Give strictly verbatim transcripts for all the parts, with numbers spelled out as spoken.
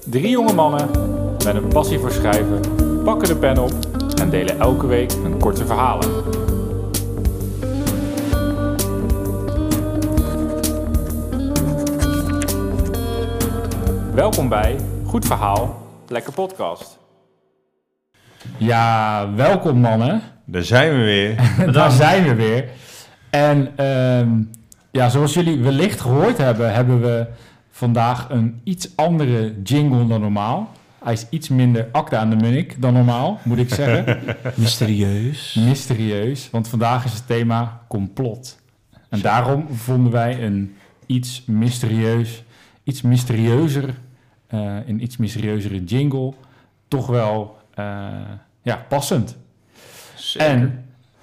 Drie jonge mannen met een passie voor schrijven pakken de pen op en delen elke week hun korte verhalen. Welkom bij Goed Verhaal, Lekker Podcast. Ja, welkom mannen. Daar zijn we weer. Daar zijn we weer. En um, ja, zoals jullie wellicht gehoord hebben, hebben we vandaag een iets andere jingle dan normaal. Hij is iets minder Akda aan de Munnik dan normaal, moet ik zeggen. Mysterieus. Mysterieus, want vandaag is het thema complot. En daarom vonden wij een iets mysterieus, iets mysterieuzer, uh, een iets mysterieuzere jingle toch wel uh, ja, passend. Zeker. En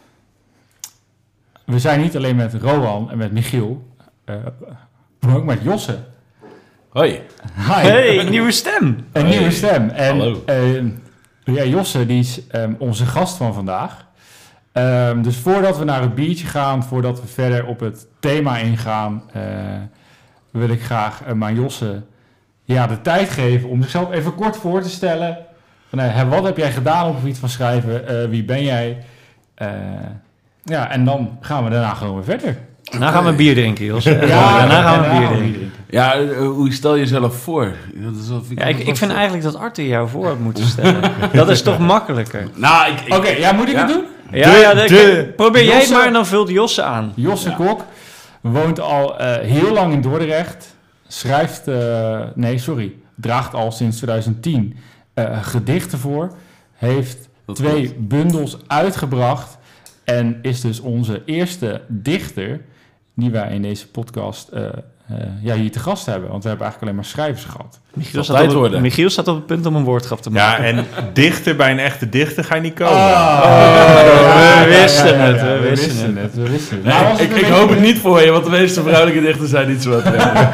we zijn niet alleen met Rowan en met Michiel, uh, maar ook met Josse. Hoi. Hi. Hey, een nieuwe stem. Een Hoi. nieuwe stem. En Hallo. Uh, ja, Josse, die is um, onze gast van vandaag. Um, dus voordat we naar het biertje gaan, voordat we verder op het thema ingaan, uh, wil ik graag uh, aan Josse ja, de tijd geven om zichzelf even kort voor te stellen. Van, uh, wat heb jij gedaan op het gebied van schrijven? Uh, wie ben jij? Uh, ja, en dan gaan we daarna gewoon weer verder. Daarna gaan we een bier drinken, Jos. Ja, daarna gaan we daarna bier gaan we drinken. Ja, uh, hoe stel je jezelf voor? Dat is wel, vind Ja, ik, ik vind eigenlijk dat Arthur jou voor had moeten stellen. Dat is toch makkelijker? Nou, ik... ik Oké, okay, ja, moet ik ja. het doen? Ja, De- ja de, de- probeer jij het Josse- maar en dan vult Josse aan. Josse Ja. Kok woont al uh, heel lang in Dordrecht. Schrijft, uh, nee sorry, draagt al sinds twintig tien uh, gedichten voor. Heeft Dat twee klopt. bundels uitgebracht. En is dus onze eerste dichter die wij in deze podcast uh, uh, ja, hier te gast hebben. Want we hebben eigenlijk alleen maar schrijvers gehad. Michiel tijd staat, op, worden. Michiel staat op het punt om een woordgrap te Ja, maken. en dichter bij een echte dichter ga je niet komen. Oh, we wisten het, we we wisten wisten het. het. We wisten het. Nee, Nou, was ik, het ik een hoop beetje- het niet voor je, want de meeste vrouwelijke dichters zijn niet zo wat.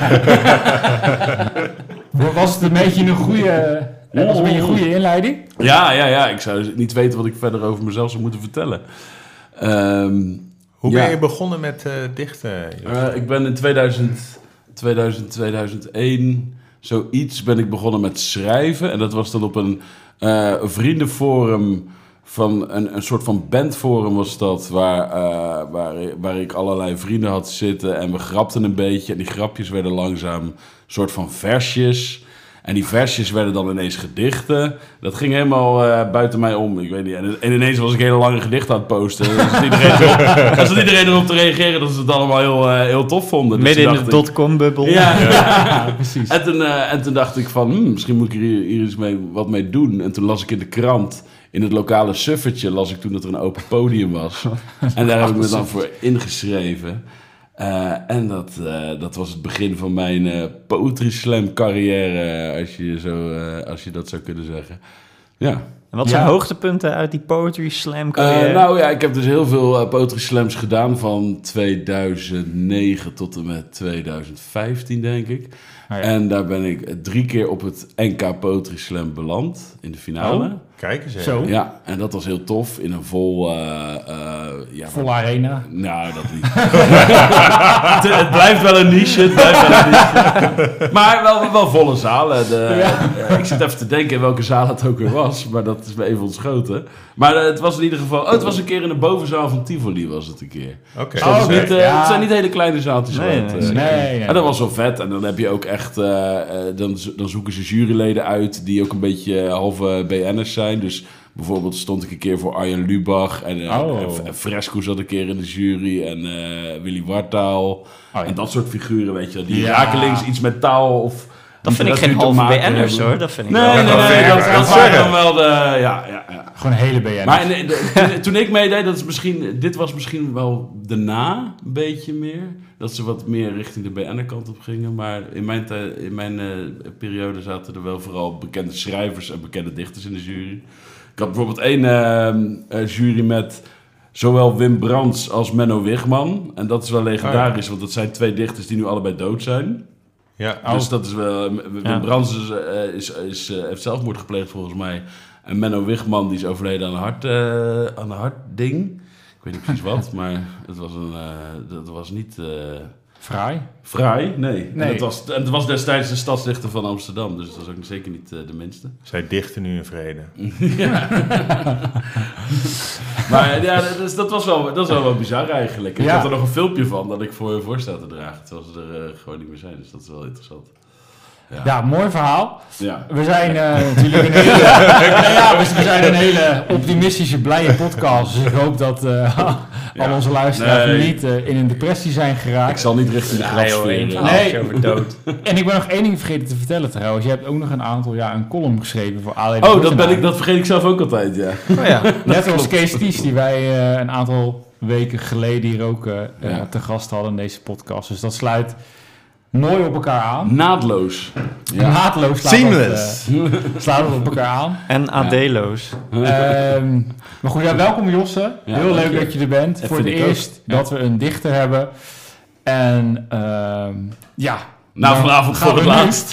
Was het een beetje een goede, was het een beetje een goede inleiding? Ja, ja, ja. Ik zou niet weten wat ik verder over mezelf zou moeten vertellen. Um, Hoe ja. ben je begonnen met uh, dichten? Uh, ik ben in tweeduizend, tweeduizend, tweeduizend één, zoiets, ben ik begonnen met schrijven. En dat was dan op een uh, vriendenforum, van een, een soort van bandforum was dat, waar, uh, waar, waar ik allerlei vrienden had zitten. En we grapten een beetje. En die grapjes werden langzaam een soort van versjes. En die versjes werden dan ineens gedichten. Dat ging helemaal uh, buiten mij om. Ik weet niet. En, en ineens was ik hele lange gedichten aan het posten. Dan zat iedereen erop, dan zat iedereen erop te reageren dat ze het allemaal heel, uh, heel tof vonden. Dus Midden in toen de dacht ik- dotcom-bubbel. Ja, Ja, precies. en, toen, uh, en toen dacht ik van, hmm, misschien moet ik hier, hier eens mee, wat mee doen. En toen las ik in de krant, in het lokale suffertje, las ik toen dat er een open podium was. En daar heb ik me dan voor ingeschreven. Uh, en dat, uh, dat was het begin van mijn uh, poetry slam carrière, als je, zo, uh, als je dat zou kunnen zeggen. Ja. En wat zijn Ja. hoogtepunten uit die poetry slam carrière? Uh, nou ja, ik heb dus heel veel uh, poetry slams gedaan van tweeduizend negen tot en met tweeduizend vijftien, denk ik. Ah, ja. En daar ben ik drie keer op het N K Poetry Slam beland, in de finale. Oh. Kijk eens even. Zo, Ja, en dat was heel tof, in een vol... Uh, uh, ja, volle arena. Nou, dat niet. het, het blijft wel een niche, het blijft wel een niche. Maar wel, wel volle zalen. De, Ja. uh, ik zit even te denken in welke zaal het ook weer was, maar dat is me even ontschoten. Maar uh, het was in ieder geval... Oh, het was een keer in de bovenzaal van Tivoli was het een keer. Oké. Dus dat is oké. niet, uh, Ja. Het zijn niet hele kleine zaaltjes. Nee, wat, nee, uh, zeker. Nee, nee. En dat was wel vet. En dan heb je ook echt... Uh, uh, dan, dan zoeken ze juryleden uit die ook een beetje halve B N'ers zijn. Dus bijvoorbeeld stond ik een keer voor Arjen Lubach. En, uh, Oh. en, en Fresco zat een keer in de jury. En uh, Willy Wartaal. Oh, ja. En dat soort figuren, weet je wel. Die Ja. rakelings iets met taal of... dat vind ik geen literatuur te halve maken B N'ers hebben. hoor. Dat vind ik Nee, wel. nee, nee. dat nee, vind ik dat, ook. dat waren dan wel de... Ja, ja, ja. Gewoon een hele B N. Maar nee, de- toen, toen ik meedeed, dat is misschien, dit was misschien wel daarna een beetje meer. Dat ze wat meer richting de B N'er kant op gingen. Maar in mijn, tij- in mijn uh, periode zaten er wel vooral bekende schrijvers en bekende dichters in de jury. Ik had bijvoorbeeld één uh, uh, jury met zowel Wim Brands als Menno Wigman. En dat is wel legendarisch, want dat zijn twee dichters die nu allebei dood zijn. Ja. Dus dat is wel... Wim Ja. Brands is, uh, is, is, uh, heeft zelfmoord gepleegd volgens mij. En Menno Wigman die is overleden aan een, hart, uh, aan een hartding. Ik weet niet precies wat, maar het was, een, uh, dat was niet... Uh, Fraai. Fraai? Nee. Nee. En het, was, en het was destijds de stadsdichter van Amsterdam, dus dat was ook zeker niet uh, de minste. Zij dichten nu in vrede. Ja. Maar ja, dat, is, dat was wel, dat was wel wat bizar eigenlijk. Ik Ja. heb er nog een filmpje van dat ik voor je voor sta te dragen, terwijl ze er uh, gewoon niet meer zijn, dus dat is wel interessant. Ja, Ja, mooi verhaal. ja. We zijn uh, natuurlijk een hele, nou ja, we we zijn een hele optimistische, blije podcast. Dus ik hoop dat uh, Ja. al onze luisteraars Nee. niet uh, in een depressie zijn geraakt. Ik zal niet richting de Nee, hoor, grafsfeer. één uh, Nee. verhaaltje over dood. En ik ben nog één ding vergeten te vertellen trouwens. Je hebt ook nog een aantal, ja, een column geschreven voor A D. Oh, dat, ben ik, dat vergeet ik zelf ook altijd, ja. Oh ja. Net als Kees Ties, die wij uh, een aantal weken geleden hier ook uh, uh, Ja. te gast hadden in deze podcast. Dus dat sluit mooi op elkaar aan. Naadloos. Ja. Naadloos slaat Seamless. het, uh, slaat het op elkaar aan. En A D-loos. Ehm, maar goed, ja, welkom Josse. Ja, Heel dank leuk je. dat je er bent. Dat voor het vind ik ook. eerst Ja. dat we een dichter hebben. En ehm, ja. Nou, dan vanavond gaan voor het we nu- laatst.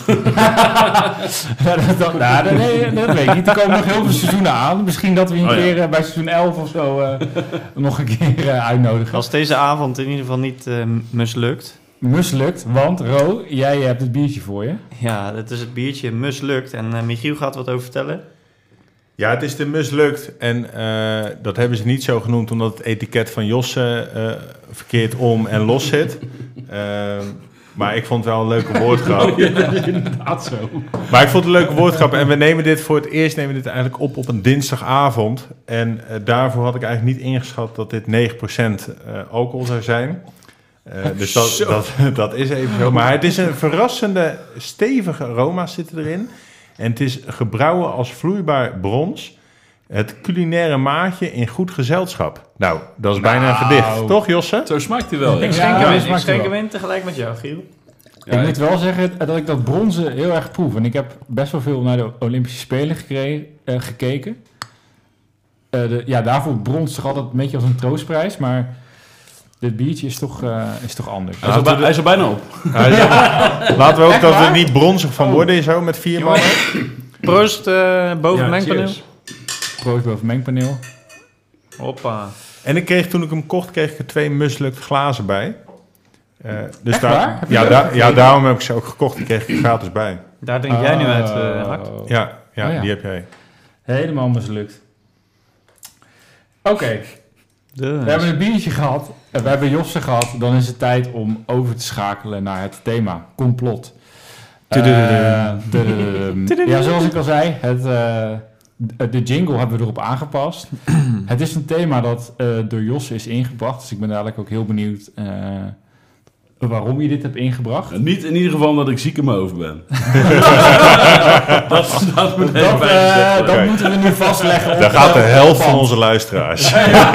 Ja, dat, dat, nou, dat, nee, dat weet ik niet. Er komen nog heel veel seizoenen aan. Misschien dat we een Oh, ja. keer eh, bij seizoen elf of zo eh, nog een keer eh, uitnodigen. Als deze avond in ieder geval niet uh, mislukt. Mislukt, want Ro, jij hebt het biertje voor je. Ja, dat is het biertje mislukt. En uh, Michiel gaat wat over vertellen. Ja, het is de mislukt. En uh, dat hebben ze niet zo genoemd omdat het etiket van Josse uh, verkeerd om en los zit. Uh, maar ik vond het wel een leuke woordgrap. Inderdaad zo. Maar ik vond het een leuke woordgrap. En we nemen dit voor het eerst nemen we dit eigenlijk op op een dinsdagavond. En uh, daarvoor had ik eigenlijk niet ingeschat dat dit negen procent uh, alcohol zou zijn. Uh, dus dat, dat, dat is even zo. Maar het is een verrassende, stevige aroma zitten erin. En het is gebrouwen als vloeibaar brons. Het culinaire maatje in goed gezelschap. Nou, dat is bijna een Nou. gedicht. Toch, Josse? Zo smaakt hij wel. Ik Ja. schenk Ja, hem dat in, ik smaakt schenk wel. hem in tegelijk met jou, Giel. Ja, ik moet wel zeggen dat ik dat bronzen heel erg proef. En ik heb best wel veel naar de Olympische Spelen gekregen, uh, gekeken. Uh, de, ja, daarvoor brons toch altijd een beetje als een troostprijs. Maar dit biertje is toch, uh, is toch anders. Hij is, al bij- hij is er bijna op. Hij zegt, laten we ook dat we er niet bronzig van worden zo met vier mannen. Proost uh, boven Ja, het mengpaneel. cheers. Proost boven mengpaneel. Hoppa. En ik kreeg toen ik hem kocht, kreeg ik er twee mislukte glazen bij. Uh, dus Echt daar- waar? Heb je ja, dat da- gekregen? ja, daarom heb ik ze ook gekocht. Die kreeg ik gratis bij. Daar drink jij nu uit, uh, Oh. Hart. Ja, ja, Oh ja. die heb jij. Helemaal mislukt. Oké, Dus. we hebben een biertje gehad. En we hebben Josse gehad. Dan is het tijd om over te schakelen naar het thema. Complot. Eh, tudududum. Ja, zoals ik al zei, het, eh, de jingle hebben we erop aangepast. Het is een thema dat eh, door Josse is ingebracht. Dus ik ben dadelijk ook heel benieuwd eh, waarom je dit hebt ingebracht. En niet in ieder geval dat ik ziek in mijn hoofd ben. dat staat meteen Dat, bij eh, gezegd worden. dat Oké. moeten we nu vastleggen. op, Daar gaat de eh, helft op van band. onze luisteraars.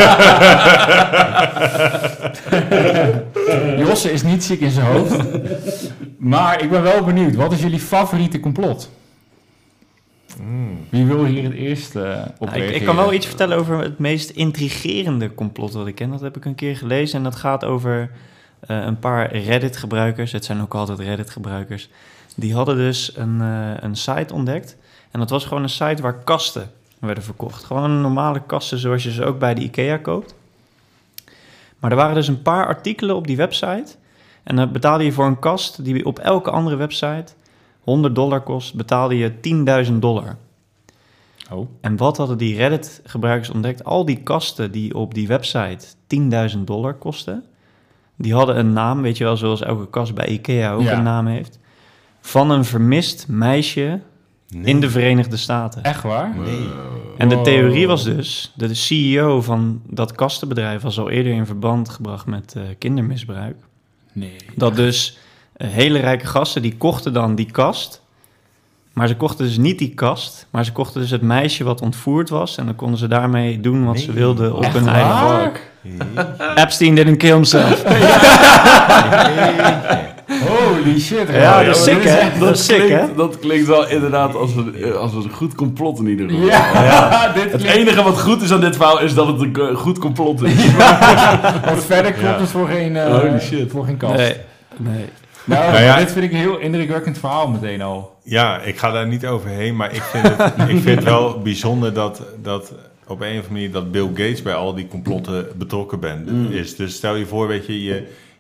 Josse is niet ziek in zijn hoofd. Maar ik ben wel benieuwd. Wat is jullie favoriete complot? Wie wil hier het eerst eh, op Nou, ik, reageren? ik kan wel iets vertellen over het meest intrigerende complot wat ik ken. Dat heb ik een keer gelezen en dat gaat over uh, een paar Reddit-gebruikers. Het zijn ook altijd Reddit-gebruikers. Die hadden dus een, uh, een site ontdekt. En dat was gewoon een site waar kasten werden verkocht. Gewoon normale kasten zoals je ze ook bij de IKEA koopt. Maar er waren dus een paar artikelen op die website. En dan betaalde je voor een kast die op elke andere website honderd dollar kost, betaalde je tienduizend dollar. Oh. En wat hadden die Reddit-gebruikers ontdekt? Al die kasten die op die website tienduizend dollar kosten, die hadden een naam, weet je wel, zoals elke kast bij IKEA ook Ja. een naam heeft, van een vermist meisje in de Verenigde Staten. Echt waar? Nee. En de Wow. theorie was dus, de C E O van dat kastenbedrijf was al eerder in verband gebracht met uh, kindermisbruik. Nee. Dat dus uh, hele rijke gasten, die kochten dan die kast. Maar ze kochten dus niet die kast, maar ze kochten dus het meisje wat ontvoerd was. En dan konden ze daarmee doen wat ze Nee. wilden op Echt hun eigen waar? vark. Epstein didn't kill himself. Holy shit. Ja, man. dat is sick, hè? echt- Dat is sick, klinkt, hè? dat klinkt wel inderdaad als een, als een goed complot in ieder geval. Ja, dit Het klinkt- enige wat goed is aan dit verhaal is dat het een eh, goed complot is. Want verder klopt Ja. het voor geen, eh, Holy shit. voor geen kast. Nee, nee. Nou, Nou ja. dit vind ik een heel indrukwekkend verhaal meteen al. Ja, ik ga daar niet overheen, maar ik vind het, ik vind het wel bijzonder dat, dat op een of andere manier dat Bill Gates bij al die complotten betrokken bent, Mm. is. Dus stel je voor, weet je, je,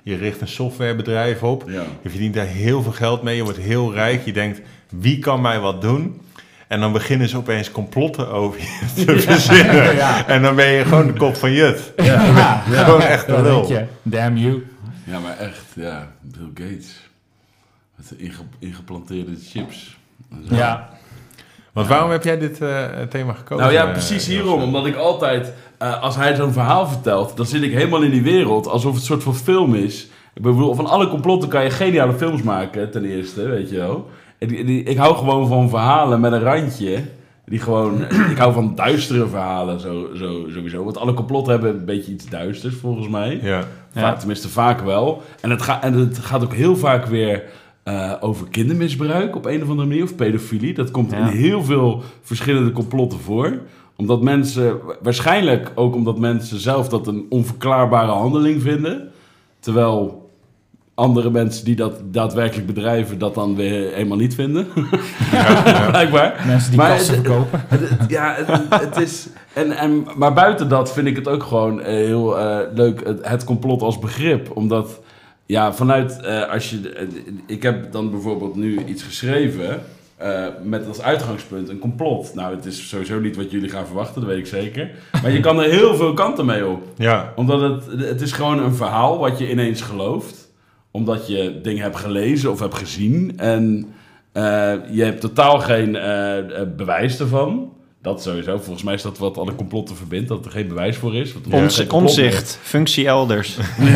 Je richt een softwarebedrijf op. Ja. Je verdient daar heel veel geld mee. Je wordt heel rijk. Je denkt, wie kan mij wat doen? En dan beginnen ze opeens complotten over je te verzinnen. Ja. En dan ben je gewoon de kop van Jut. Ja. Ja. Ja. Gewoon echt een lul. Je. Damn you. Ja, maar echt, ja. Bill Gates. Met de inge- ingeplanteerde chips. Ja. Want waarom heb jij dit uh, thema gekozen? Nou ja, precies hierom. Uh, omdat ik altijd, uh, als hij zo'n verhaal vertelt, dan zit ik helemaal in die wereld, alsof het een soort van film is. Ik bedoel, van alle complotten kan je geniale films maken, ten eerste, weet je wel. En die, die, ik hou gewoon van verhalen met een randje. Die gewoon, ik hou van duistere verhalen, zo, zo, sowieso. Want alle complotten hebben een beetje iets duisters, volgens mij. Ja. Vaak, ja. Tenminste, vaak wel. En het, ga, en het gaat ook heel vaak weer... Uh, over kindermisbruik op een of andere manier, of pedofilie. Dat komt ja. in heel veel verschillende complotten voor. Omdat mensen, waarschijnlijk ook omdat mensen zelf dat een onverklaarbare handeling vinden. Terwijl andere mensen die dat daadwerkelijk bedrijven dat dan weer helemaal niet vinden. Ja, ja. Blijkbaar. Mensen die maar kassen het, verkopen. Het, het, ja, het, het is... En, en, maar buiten dat vind ik het ook gewoon uh, heel uh, leuk, het, het complot als begrip. Omdat... Ja, vanuit, uh, als je, uh, ik heb dan bijvoorbeeld nu iets geschreven uh, met als uitgangspunt een complot. Nou, het is sowieso niet wat jullie gaan verwachten, dat weet ik zeker. Maar je kan er heel veel kanten mee op. Ja. Omdat het, het is gewoon een verhaal wat je ineens gelooft. Omdat je dingen hebt gelezen of hebt gezien. En uh, je hebt totaal geen uh, bewijs ervan. Dat sowieso. Volgens mij is dat wat alle complotten verbindt, dat er geen bewijs voor is. Ja. Ons, omzicht, functie elders.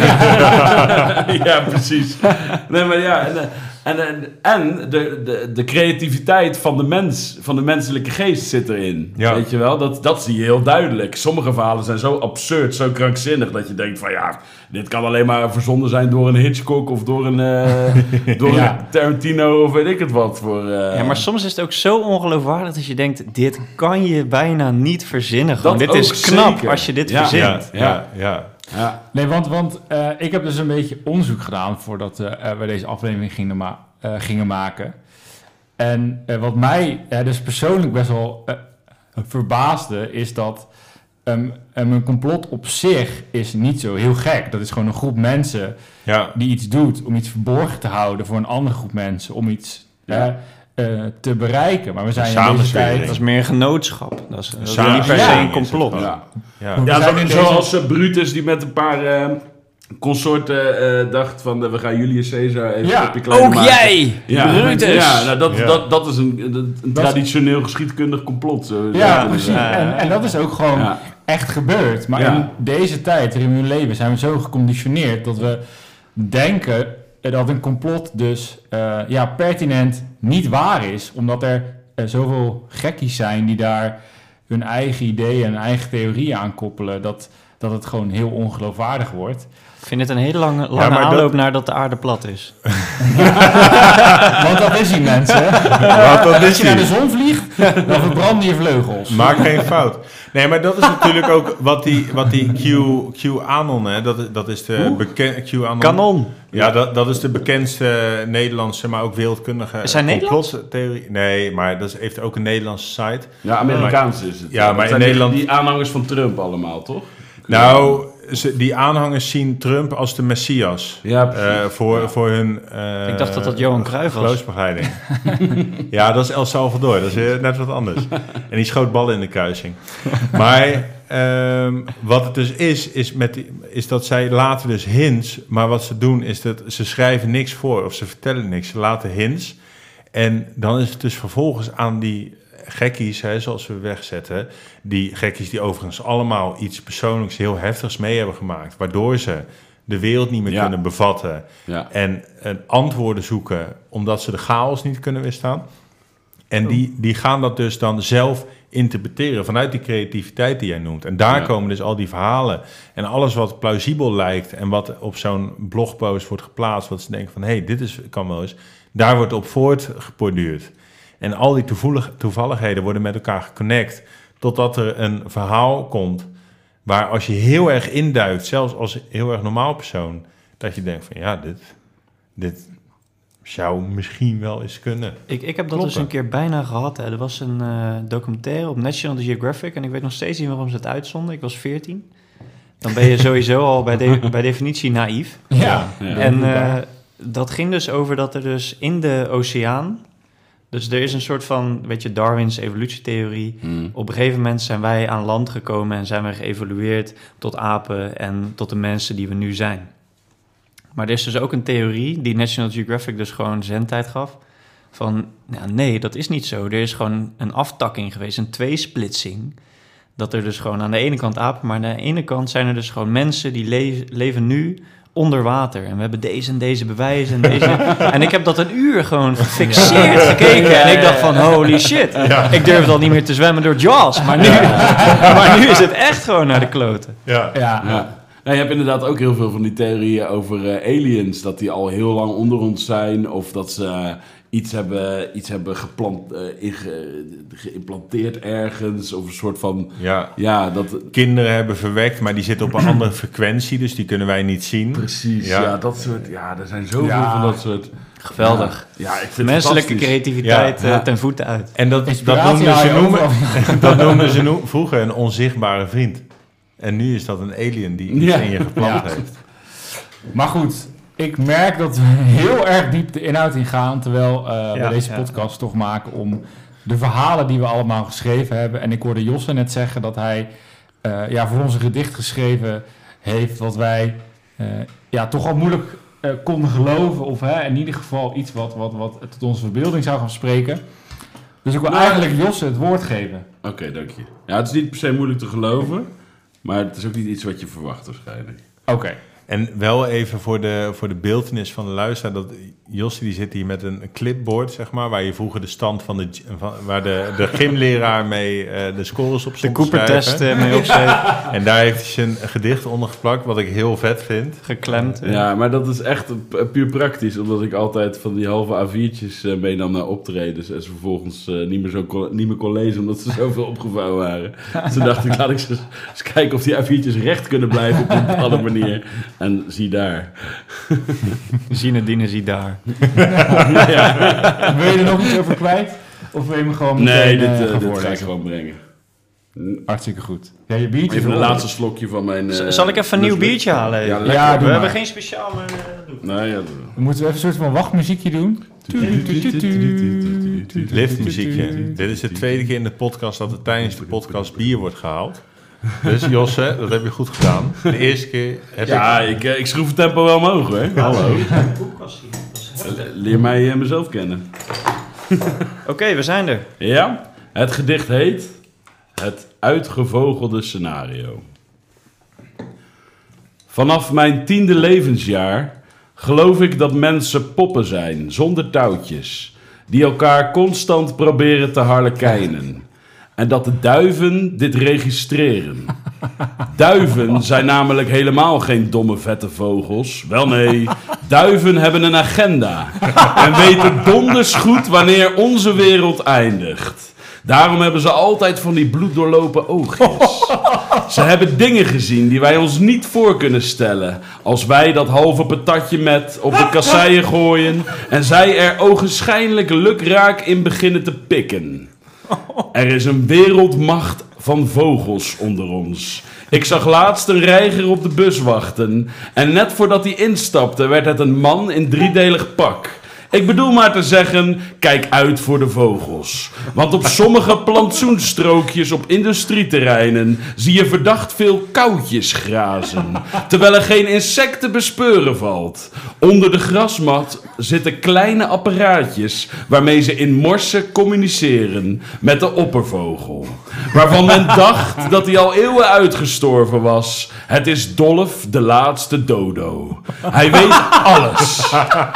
Ja, ja, precies. Nee, maar ja, en, en, en de, de, de creativiteit van de mens, van de menselijke geest zit erin. Ja. Weet je wel, dat, dat zie je heel duidelijk. Sommige verhalen zijn zo absurd, zo krankzinnig, dat je denkt van ja, dit kan alleen maar verzonnen zijn door een Hitchcock of door een, uh, door ja. een Tarantino of weet ik het wat. Voor, uh... Ja, maar soms is het ook zo ongeloofwaardig dat je denkt, dit kan je bijna niet verzinnen. Gewoon. Dit is knap zeker. Als je dit ja. verzint. Ja, ja, ja. ja. Nee, want, want uh, ik heb dus een beetje onderzoek gedaan voordat uh, we deze aflevering gingen, ma- uh, gingen maken. En uh, wat mij uh, dus persoonlijk best wel uh, verbaasde, is dat um, um, een complot op zich is niet zo heel gek. Dat is gewoon een groep mensen ja. die iets doet om iets verborgen te houden voor een andere groep mensen, om iets... Ja. Uh, Uh, te bereiken, maar we zijn in deze tijd... Dat is meer een genootschap. Dat is, dat is niet per se een complot. Ja, ja. ja zo, deze... zoals uh, Brutus die met een paar uh, consorten uh, dacht van uh, we gaan Julius Caesar even ja. op je klein Ook maken. jij, ja, Brutus! Ja, nou, dat, ja. Dat, dat is een, een, een traditioneel geschiedkundig complot. Zo, ja, zo precies. Uh, en, en dat is ook gewoon ja. echt gebeurd. Maar ja. in deze tijd, in hun leven, zijn we zo geconditioneerd dat we denken... dat een complot dus uh, ja, pertinent niet waar is. Omdat er uh, zoveel gekkies zijn die daar hun eigen ideeën en eigen theorieën aan koppelen. Dat, dat het gewoon heel ongeloofwaardig wordt. Ik vind het een hele lange, lange ja, aanloop dat... naar dat de aarde plat is. Want dat is hij, mensen. Want dat is Als je naar de zon vliegt, dan verbranden je vleugels. Maak geen fout. Nee, maar dat is natuurlijk ook wat die, wat die Q, QAnon, hè, dat, dat is de bekende... QAnon. Kanon. Ja, dat, dat is de bekendste Nederlandse, maar ook wereldkundige... Is hij Nederlands? Theorie. Nee, maar dat is, heeft ook een Nederlandse site. Ja, Amerikaans is het. Ja, maar in Nederland... Die, die aanhangers van Trump allemaal, toch? Nou, ze, die aanhangers zien Trump als de Messias. Ja, uh, voor, ja. voor hun... Uh, Ik dacht dat dat Johan Cruijff was. Geloofsbegeleiding. Ja, dat is El Salvador. Dat is uh, net wat anders. En die schoot ballen in de kruising. Maar um, wat het dus is, is, met die, is dat zij laten dus hints. Maar wat ze doen is dat ze schrijven niks voor of ze vertellen niks. Ze laten hints. En dan is het dus vervolgens aan die... gekkies, hè, zoals we wegzetten, die gekkies die overigens allemaal iets persoonlijks heel heftigs mee hebben gemaakt, waardoor ze de wereld niet meer ja. kunnen bevatten ja. en uh, antwoorden zoeken, omdat ze de chaos niet kunnen weerstaan. En die, die gaan dat dus dan zelf interpreteren vanuit die creativiteit die jij noemt. En daar ja. komen dus al die verhalen en alles wat plausibel lijkt en wat op zo'n blogpost wordt geplaatst, wat ze denken van, hé, hey, dit is, kan wel eens, daar wordt op voortgeborduurd. En al die toevalligheden worden met elkaar geconnect, totdat er een verhaal komt waar als je heel erg induikt, zelfs als heel erg normaal persoon, dat je denkt van ja, dit, dit zou misschien wel eens kunnen. Ik, ik heb dat Kloppen. dus een keer bijna gehad. Hè. Er was een uh, documentaire op National Geographic en ik weet nog steeds niet waarom ze het uitzonden. Ik was veertien. dan ben je sowieso al bij, de, bij definitie naïef. Ja. Ja. En uh, dat ging dus over dat er dus in de oceaan... Dus er is een soort van, weet je, Darwins evolutietheorie. Hmm. Op een gegeven moment zijn wij aan land gekomen en zijn we geëvolueerd tot apen en tot de mensen die we nu zijn. Maar er is dus ook een theorie die National Geographic dus gewoon zendtijd gaf. Van, nou, nee, dat is niet zo. Er is gewoon een aftakking geweest, een tweesplitsing. Dat er dus gewoon aan de ene kant apen, maar aan de ene kant zijn er dus gewoon mensen die le- leven nu onder water. En we hebben deze en deze bewijzen en deze... en ik heb dat een uur gewoon gefixeerd gekeken. En ik dacht van, holy shit. Ja. Ik durfde al niet meer te zwemmen door Jaws. Maar nu, maar nu is het echt gewoon naar de kloten. Ja, Ja. Ja. Nou, je hebt inderdaad ook heel veel van die theorieën over uh, aliens. Dat die al heel lang onder ons zijn. Of dat ze uh, iets hebben, iets hebben geplant, uh, inge, geïmplanteerd ergens. Of een soort van... ja. Ja, dat... Kinderen hebben verwekt, maar die zitten op een andere frequentie. Dus die kunnen wij niet zien. Precies, Ja. ja, dat soort... Ja, er zijn zoveel Ja. van dat soort... Geweldig. Ja, ja ik vind het Menselijke fantastisch. creativiteit Ja. uh, Ja. ten voete uit. En dat, dat Inspiratie noemden haal ze, je noemen, overal. dat noemden ze noem- vroeger een onzichtbare vriend. En nu is dat een alien die iets Ja. in je geplant Ja. heeft. Maar goed, ik merk dat we heel erg diep de inhoud ingaan, terwijl uh, we Ja, deze ja. podcast toch maken om de verhalen die we allemaal geschreven hebben. En ik hoorde Josse net zeggen dat hij uh, ja, voor ons een gedicht geschreven heeft wat wij uh, ja, toch al moeilijk uh, konden geloven. Of hè, in ieder geval iets wat, wat, wat tot onze verbeelding zou gaan spreken. Dus ik wil Nou, eigenlijk Josse het woord geven. Oké, okay, dank je. Ja, het is niet per se moeilijk te geloven. Maar het is ook niet iets wat je verwacht waarschijnlijk. Oké. Okay. En wel even voor de, voor de beeltenis van de luisteraar. Dat Josse die zit hier met een clipboard, zeg maar. Waar je vroeger de stand van de... Van, waar de, de gymleraar mee uh, de scores op De stond te Cooper-test schrijven. uh, mee opzet, En daar heeft hij zijn gedicht onder geplakt, wat ik heel vet vind. geklemd. uh. Ja, maar dat is echt pu- puur praktisch. Omdat ik altijd van die halve A viertjes uh, meenam naar optredens. En ze vervolgens uh, niet, meer zo kon, niet meer kon lezen omdat ze zoveel opgevouwen waren. Toen dacht ik, laat ik eens, eens kijken of die A viertjes recht kunnen blijven op een bepaalde manier. En zie daar. Zinedine Zidane. Ja. Wil je er nog iets over kwijt? Of wil je me gewoon Nee, meteen dit, uh, uh, gaan dit ga ik voorlezen? gewoon brengen. Hartstikke goed. Ja, je biertje Even is een erop. laatste slokje van mijn... Uh, Zal ik even een nieuw Nussluk. biertje halen? even? Ja, lekker. Ja, we doe hebben maar. geen speciaal, maar... uh, doe. Nee, ja, doe. Dan moeten we even een soort van wachtmuziekje doen. Liftmuziekje. Dit is de tweede keer in de podcast dat er tijdens de podcast bier wordt gehaald. Dus Josse, dat heb je goed gedaan. De eerste keer heb Ja, ik... ik, uh, ik schroef het tempo wel omhoog, hè. Hallo. Leer mij uh, mezelf kennen. Oké, okay, we zijn er. Ja, het gedicht heet Het uitgevogelde scenario. Vanaf mijn tiende levensjaar geloof ik dat mensen poppen zijn zonder touwtjes, die elkaar constant proberen te harlekijnen. En dat de duiven dit registreren. Duiven zijn namelijk helemaal geen domme vette vogels. Wel nee, duiven hebben een agenda. En weten donders goed wanneer onze wereld eindigt. Daarom hebben ze altijd van die bloeddoorlopen oogjes. Ze hebben dingen gezien die wij ons niet voor kunnen stellen. Als wij dat halve patatje met op de kasseien gooien en zij er ogenschijnlijk lukraak in beginnen te pikken. Er is een wereldmacht van vogels onder ons. Ik zag laatst een reiger op de bus wachten. En net voordat hij instapte werd het een man in driedelig pak. Ik bedoel maar te zeggen, kijk uit voor de vogels. Want op sommige plantsoenstrookjes op industrieterreinen zie je verdacht veel koutjes grazen. Terwijl er geen insecten bespeuren valt. Onder de grasmat zitten kleine apparaatjes waarmee ze in morse communiceren met de oppervogel. Waarvan men dacht dat hij al eeuwen uitgestorven was. Het is Dolf, de laatste dodo. Hij weet alles.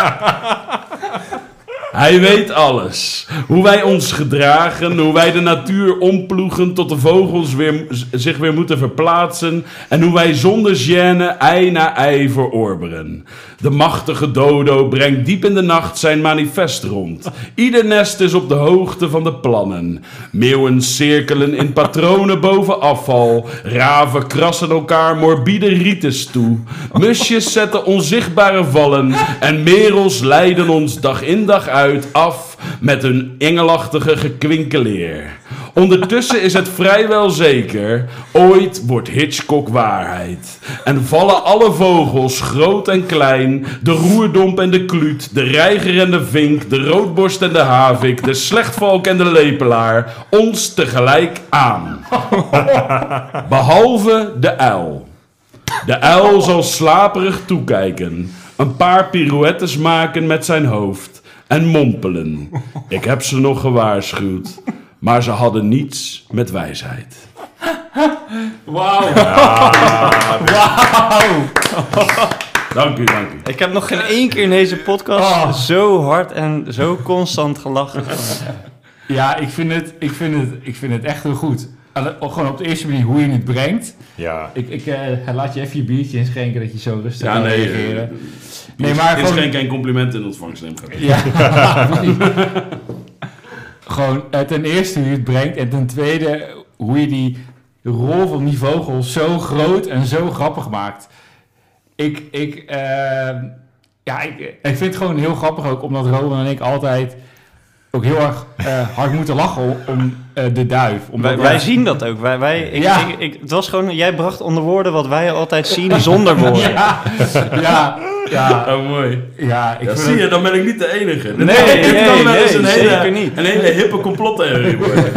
Hij weet alles. Hoe wij ons gedragen, hoe wij de natuur omploegen tot de vogels weer, zich weer moeten verplaatsen en hoe wij zonder gêne ei na ei verorberen. De machtige dodo brengt diep in de nacht zijn manifest rond. Ieder nest is op de hoogte van de plannen. Meeuwen cirkelen in patronen boven afval. Raven krassen elkaar morbide rites toe. Musjes zetten onzichtbare vallen en merels leiden ons dag in dag uit uit af met een engelachtige gekwinkeleer. Ondertussen is het vrijwel zeker, ooit wordt Hitchcock waarheid. En vallen alle vogels, groot en klein, de roerdomp en de kluut, de reiger en de vink, de roodborst en de havik, de slechtvalk en de lepelaar, ons tegelijk aan. Behalve de uil. De uil zal slaperig toekijken, een paar pirouettes maken met zijn hoofd en mompelen. Ik heb ze nog gewaarschuwd, maar ze hadden niets met wijsheid. Wauw. Ja, Wauw. Dank u, dank u. Ik heb nog geen één keer in deze podcast Oh. zo hard en zo constant gelachen. Ja, ik vind, het, ik, vind het, ik vind het echt heel goed. Alle- Gewoon op de eerste manier hoe je het brengt. ja. Ik, ik eh, laat je even je biertje inschenken dat je zo rustig Ja, kan nee. reageren. eh, Nee, maar is gewoon- geen, geen compliment in ontvangst neemt. Ja. Gewoon eh, ten eerste hoe je het brengt. En ten tweede hoe je die rol van die vogel zo groot en zo grappig maakt. Ik, ik, eh, ja, ik, ik vind het gewoon heel grappig ook. Omdat Rowan en ik altijd ook heel erg eh, hard moeten lachen om, om eh, de duif. Omdat Wij, wij zien dat ook. Wij, wij, ik, Ja. ik, ik, het was gewoon, jij bracht onder woorden wat wij altijd zien zonder woorden. Ja, ja, ja, Oh, mooi. ja. Ik Ja, vind zie het- je, dan ben ik niet de enige. Dit- Nee, dit nee, kan wel eens nee, een zeker hele, niet. een hele hippe complottheorie worden.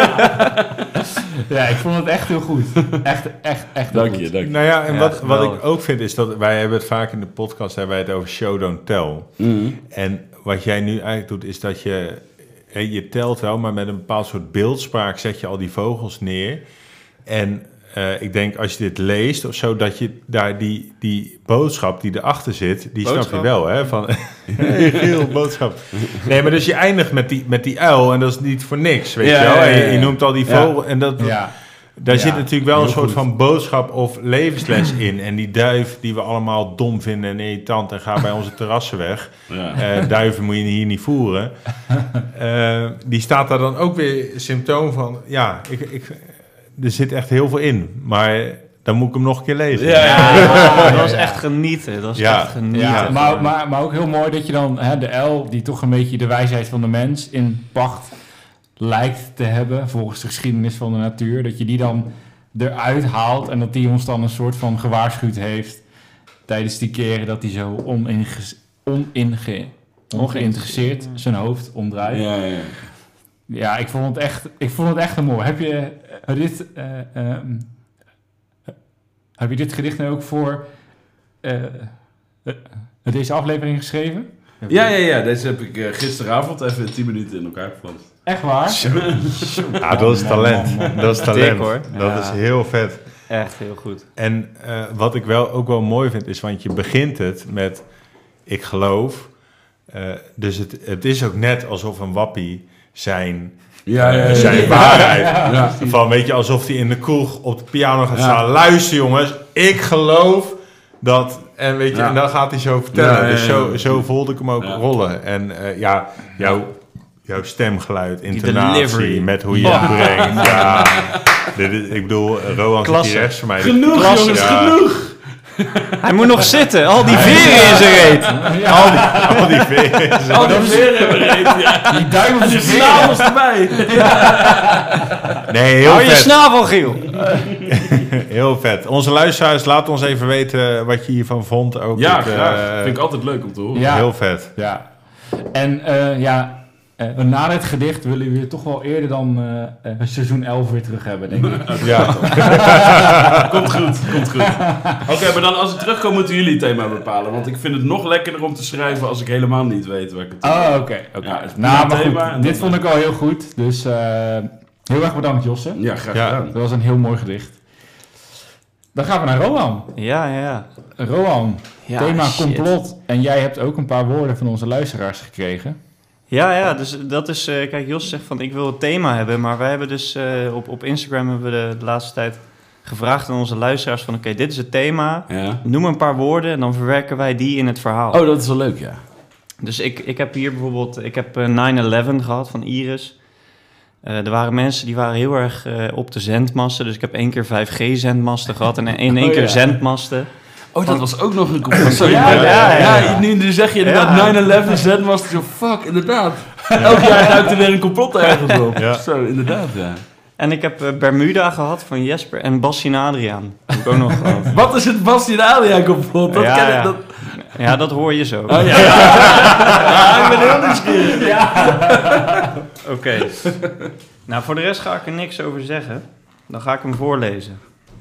Ja, ik vond het echt heel goed. Echt, echt, echt heel Dank goed. je, dank je. Nou ja, en Ja, wat, wat geweldig. ik ook vind is dat wij hebben het vaak in de podcast hebben wij het over show don't tell. Mhm. En wat jij nu eigenlijk doet is dat je hè, je telt wel, maar met een bepaald soort beeldspraak zet je al die vogels neer. En eh, ik denk als je dit leest of zo, dat je daar die, die boodschap die erachter zit, die snap Boodschap? je wel, hè? Van hey, Giel, boodschap. Nee, maar dus je eindigt met die, met die uil en dat is niet voor niks, weet Ja, je wel? ja, ja, En je, je ja. noemt al die Ja. vogel en dat, Ja. daar Ja, zit natuurlijk wel een heel soort goed. van boodschap of levensles in. En die duif die we allemaal dom vinden en irritant en gaat bij onze terrassen weg. Ja. Eh, duiven moet je hier niet voeren. Eh, die staat daar dan ook weer symptoom van. Ja, ik, ik, er zit echt heel veel in. Maar dan moet ik hem nog een keer lezen. Ja, ja, Ja, dat ja, was ja. echt genieten. Dat was Ja. echt genieten. Ja, maar, maar, maar ook heel mooi dat je dan hè, de uil, die toch een beetje de wijsheid van de mens in pacht lijkt te hebben, volgens de geschiedenis van de natuur, dat je die dan eruit haalt en dat die ons dan een soort van gewaarschuwd heeft tijdens die keren dat hij zo oninge- oninge- ongeïnteresseerd zijn hoofd omdraait. Ja, ja, ja. ja ik, vond het echt, ik vond het echt heel mooi. Heb je eh, dit... eh, ehm, heb je dit gedicht nou ook voor eh, eh, deze aflevering geschreven? Ja, ja, ja. Deze heb ik eh, gisteravond even tien minuten in elkaar geflanst. Echt waar? Ja, dat is talent. Dat is talent. Dik, hoor. Dat Ja. is heel vet. Echt heel goed. En eh, wat ik wel ook wel mooi vind is, want je begint het met ik geloof. Eh, dus het, het is ook net alsof een wappie zijn, Ja, ja, ja, eh, zijn ja. waarheid. Ja. Van weet je, alsof hij in de kroeg op de piano gaat Ja. staan. Luister jongens, ik geloof dat. En weet je, Ja. en dan gaat hij zo vertellen. Ja, ja, ja. Dus zo, zo voelde ik hem ook Ja. rollen. En eh, ja, jouw, jouw stemgeluid, intonatie, delivery. met hoe je het brengt. Ja, dit is, ik bedoel, Rowan zit Klasse. hier rechts van mij. Genoeg, Klasse. jongens, Ja. genoeg! Hij moet nog zitten. Al die veren in zijn reet. Al die, al die veren. Al die veren hebben reet, ja. Die duim op En de die veren. snavels erbij. Nee, heel Hou je vet. snavel, Giel. Heel vet. Onze luisteraars, laat ons even weten wat je hiervan vond. Ook Ja, dit, graag. eh, Vind ik altijd leuk om te horen. Ja. Heel vet. Ja. En eh, ja, eh, na dit gedicht willen we je toch wel eerder dan eh, eh, seizoen elf weer terug hebben, denk ik. Ja. Komt goed, komt goed. Oké, maar dan als ik terugkom moeten jullie het thema bepalen. Want ik vind het nog lekkerder om te schrijven als ik helemaal niet weet waar ik het over Oh, heb. oké. oké. Ja, het is Nou, maar thema en goed. Dit dan- vond ik al heel goed. Dus eh, heel erg bedankt, Josse. Ja, graag Ja. gedaan. Dat was een heel mooi gedicht. Dan gaan we naar Roan. Ja, ja, ja. Roan, Ja, thema shit. complot. En jij hebt ook een paar woorden van onze luisteraars gekregen. Ja, ja, dus dat is... eh, kijk, Jos zegt van ik wil het thema hebben. Maar wij hebben dus eh, op, op Instagram hebben we de, de laatste tijd gevraagd aan onze luisteraars van oké, dit is het thema. Ja. Noem een paar woorden en dan verwerken wij die in het verhaal. Oh, dat is wel leuk, ja. Dus ik, ik heb hier bijvoorbeeld... Ik heb eh, nine eleven gehad van Iris. Eh, er waren mensen die waren heel erg eh, op de zendmasten. Dus ik heb één keer vijf G zendmasten gehad en in één Oh, keer ja. zendmasten. Oh, dat was ook nog een complot. Ja, ja, ja, ja. ja, nu, nu zeg je inderdaad Ja. nine eleven Zenmaster. Zo, fuck, inderdaad. Elk jaar duikt er weer een complot ergens op. Ja. Zo, inderdaad, ja. En ik heb uh, Bermuda gehad van Jesper en Bassie en Adriaan. Heb ik ook nog gehad. Wat is het Bastien Adriaan complot? Dat Ja, ken ik, ja. dat... Ja, dat hoor je zo. Oh, ja. Ja, ik ben heel nieuwsgierig. Oké. Okay. Nou, voor de rest ga ik er niks over zeggen. Dan ga ik hem voorlezen.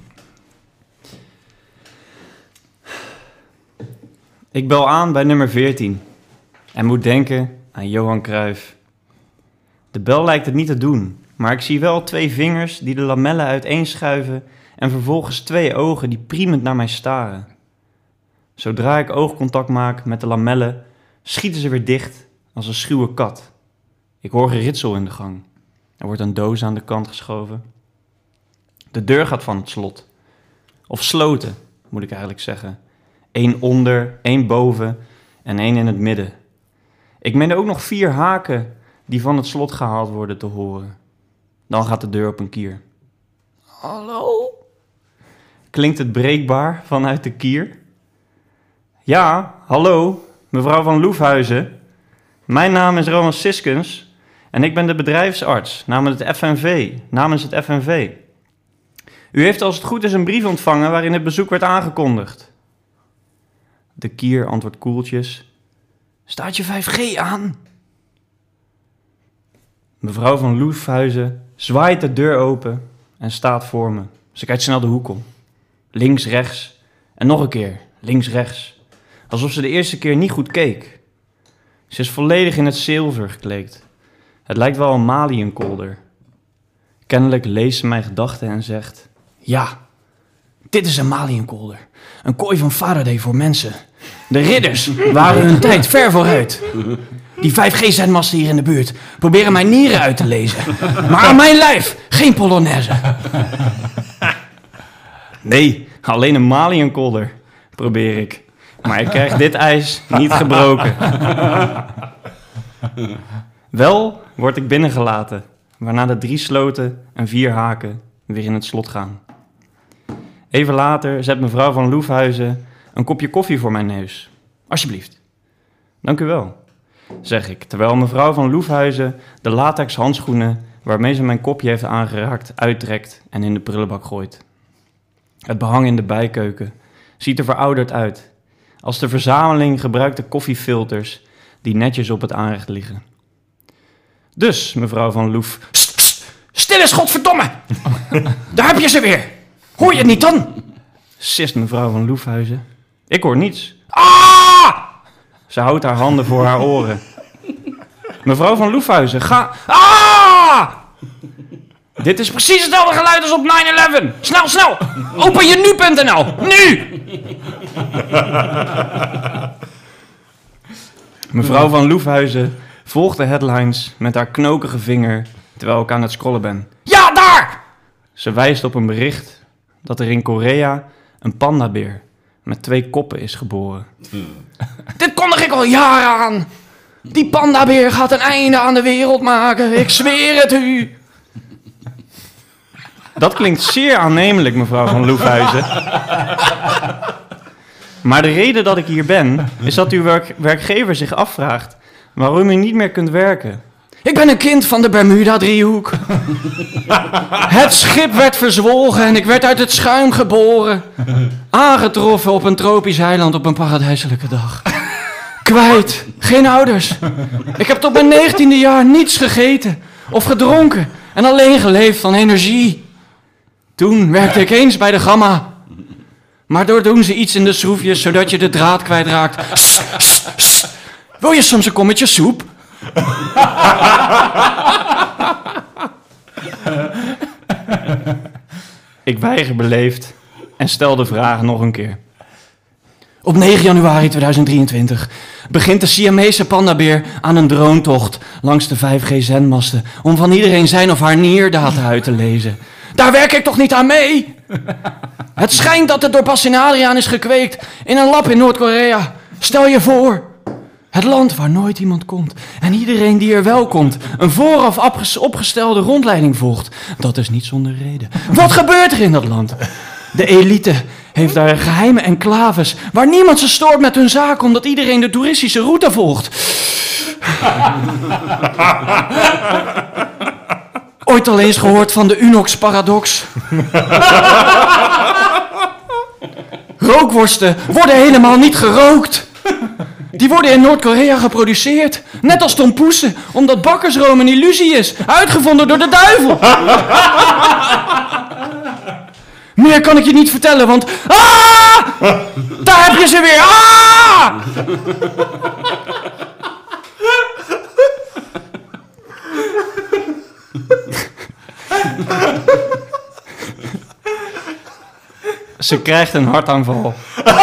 Ik bel aan bij nummer veertien en moet denken aan Johan Cruijff. De bel lijkt het niet te doen, maar ik zie wel twee vingers die de lamellen uiteenschuiven en vervolgens twee ogen die priemend naar mij staren. Zodra ik oogcontact maak met de lamellen, schieten ze weer dicht als een schuwe kat. Ik hoor geritsel in de gang. Er wordt een doos aan de kant geschoven. De deur gaat van het slot. Of sloten, moet ik eigenlijk zeggen. Eén onder, één boven en één in het midden. Ik meen er ook nog vier haken die van het slot gehaald worden te horen. Dan gaat de deur op een kier. Hallo? Klinkt het breekbaar vanuit de kier? Ja, hallo, mevrouw van Loefhuizen. Mijn naam is Roman Siskens en ik ben de bedrijfsarts namens het F N V. Namens het F N V. U heeft als het goed is een brief ontvangen waarin het bezoek werd aangekondigd. De kier antwoordt koeltjes. Staat je vijf G aan? Mevrouw van Loefhuizen zwaait de deur open en staat voor me. Ze kijkt snel de hoek om. Links, rechts en nog een keer links, rechts. Alsof ze de eerste keer niet goed keek. Ze is volledig in het zilver gekleed. Het lijkt wel een maliënkolder. Kennelijk leest ze mijn gedachten en zegt... Ja, dit is een maliënkolder. Een kooi van Faraday voor mensen. De ridders waren hun tijd ver vooruit. Die vijf G-zendmasten hier in de buurt proberen mijn nieren uit te lezen. Maar aan mijn lijf geen Polonaise. Nee, alleen een maliënkolder, probeer ik. Maar ik krijg dit ijs niet gebroken. Wel word ik binnengelaten, waarna de drie sloten en vier haken weer in het slot gaan. Even later zet mevrouw van Loefhuizen een kopje koffie voor mijn neus. Alsjeblieft. Dank u wel, zeg ik, terwijl mevrouw van Loefhuizen de latex handschoenen waarmee ze mijn kopje heeft aangeraakt uittrekt en in de prullenbak gooit. Het behang in de bijkeuken ziet er verouderd uit, als de verzameling gebruikte koffiefilters die netjes op het aanrecht liggen. Dus, mevrouw van Loef... Pst, pst, stil eens, godverdomme! Daar heb je ze weer! Hoor je het niet dan? Sist mevrouw van Loefhuizen. Ik hoor niets. Ah! Ze houdt haar handen voor haar oren. Mevrouw van Loefhuizen, ga... Ah! Dit is precies hetzelfde geluid als op nine eleven. Snel, snel! Open je nu punt n l. Nu! Mevrouw van Loefhuizen volgt de headlines met haar knokige vinger terwijl ik aan het scrollen ben. Ja, daar! Ze wijst op een bericht dat er in Korea een pandabeer met twee koppen is geboren. Dit kondig ik al jaren aan. Die pandabeer gaat een einde aan de wereld maken. Ik zweer het u. Dat klinkt zeer aannemelijk, mevrouw van Loefhuizen. Maar de reden dat ik hier ben, is dat uw werk- werkgever zich afvraagt waarom u niet meer kunt werken. Ik ben een kind van de Bermuda-driehoek. Het schip werd verzwolgen en ik werd uit het schuim geboren. Aangetroffen op een tropisch eiland op een paradijselijke dag. Kwijt, geen ouders. Ik heb tot mijn negentiende jaar niets gegeten of gedronken en alleen geleefd van energie. Toen werkte ik eens bij de Gamma. Maar door doen ze iets in de schroefjes zodat je de draad kwijtraakt. Sst, sst, sst. Wil je soms een kommetje soep? Ik weiger beleefd en stel de vraag nog een keer. Op negen januari tweeduizend drieëntwintig begint de Siamese pandabeer aan een droomtocht langs de vijf G-zendmasten om van iedereen zijn of haar nierdata uit te lezen. Daar werk ik toch niet aan mee? Het schijnt dat het door Bassie en Adriaan is gekweekt in een lab in Noord-Korea. Stel je voor, het land waar nooit iemand komt en iedereen die er wel komt een vooraf opges- opgestelde rondleiding volgt. Dat is niet zonder reden. Wat gebeurt er in dat land? De elite heeft daar geheime enclaves waar niemand ze stoort met hun zaken omdat iedereen de toeristische route volgt. Ooit al eens gehoord van de Unox-paradox? Rookworsten worden helemaal niet gerookt. Die worden in Noord-Korea geproduceerd. Net als tompoesen, omdat bakkersroom een illusie is. Uitgevonden door de duivel. Meer kan ik je niet vertellen, want... Ah! Daar heb je ze weer! Ah! Ze krijgt een hartaanval.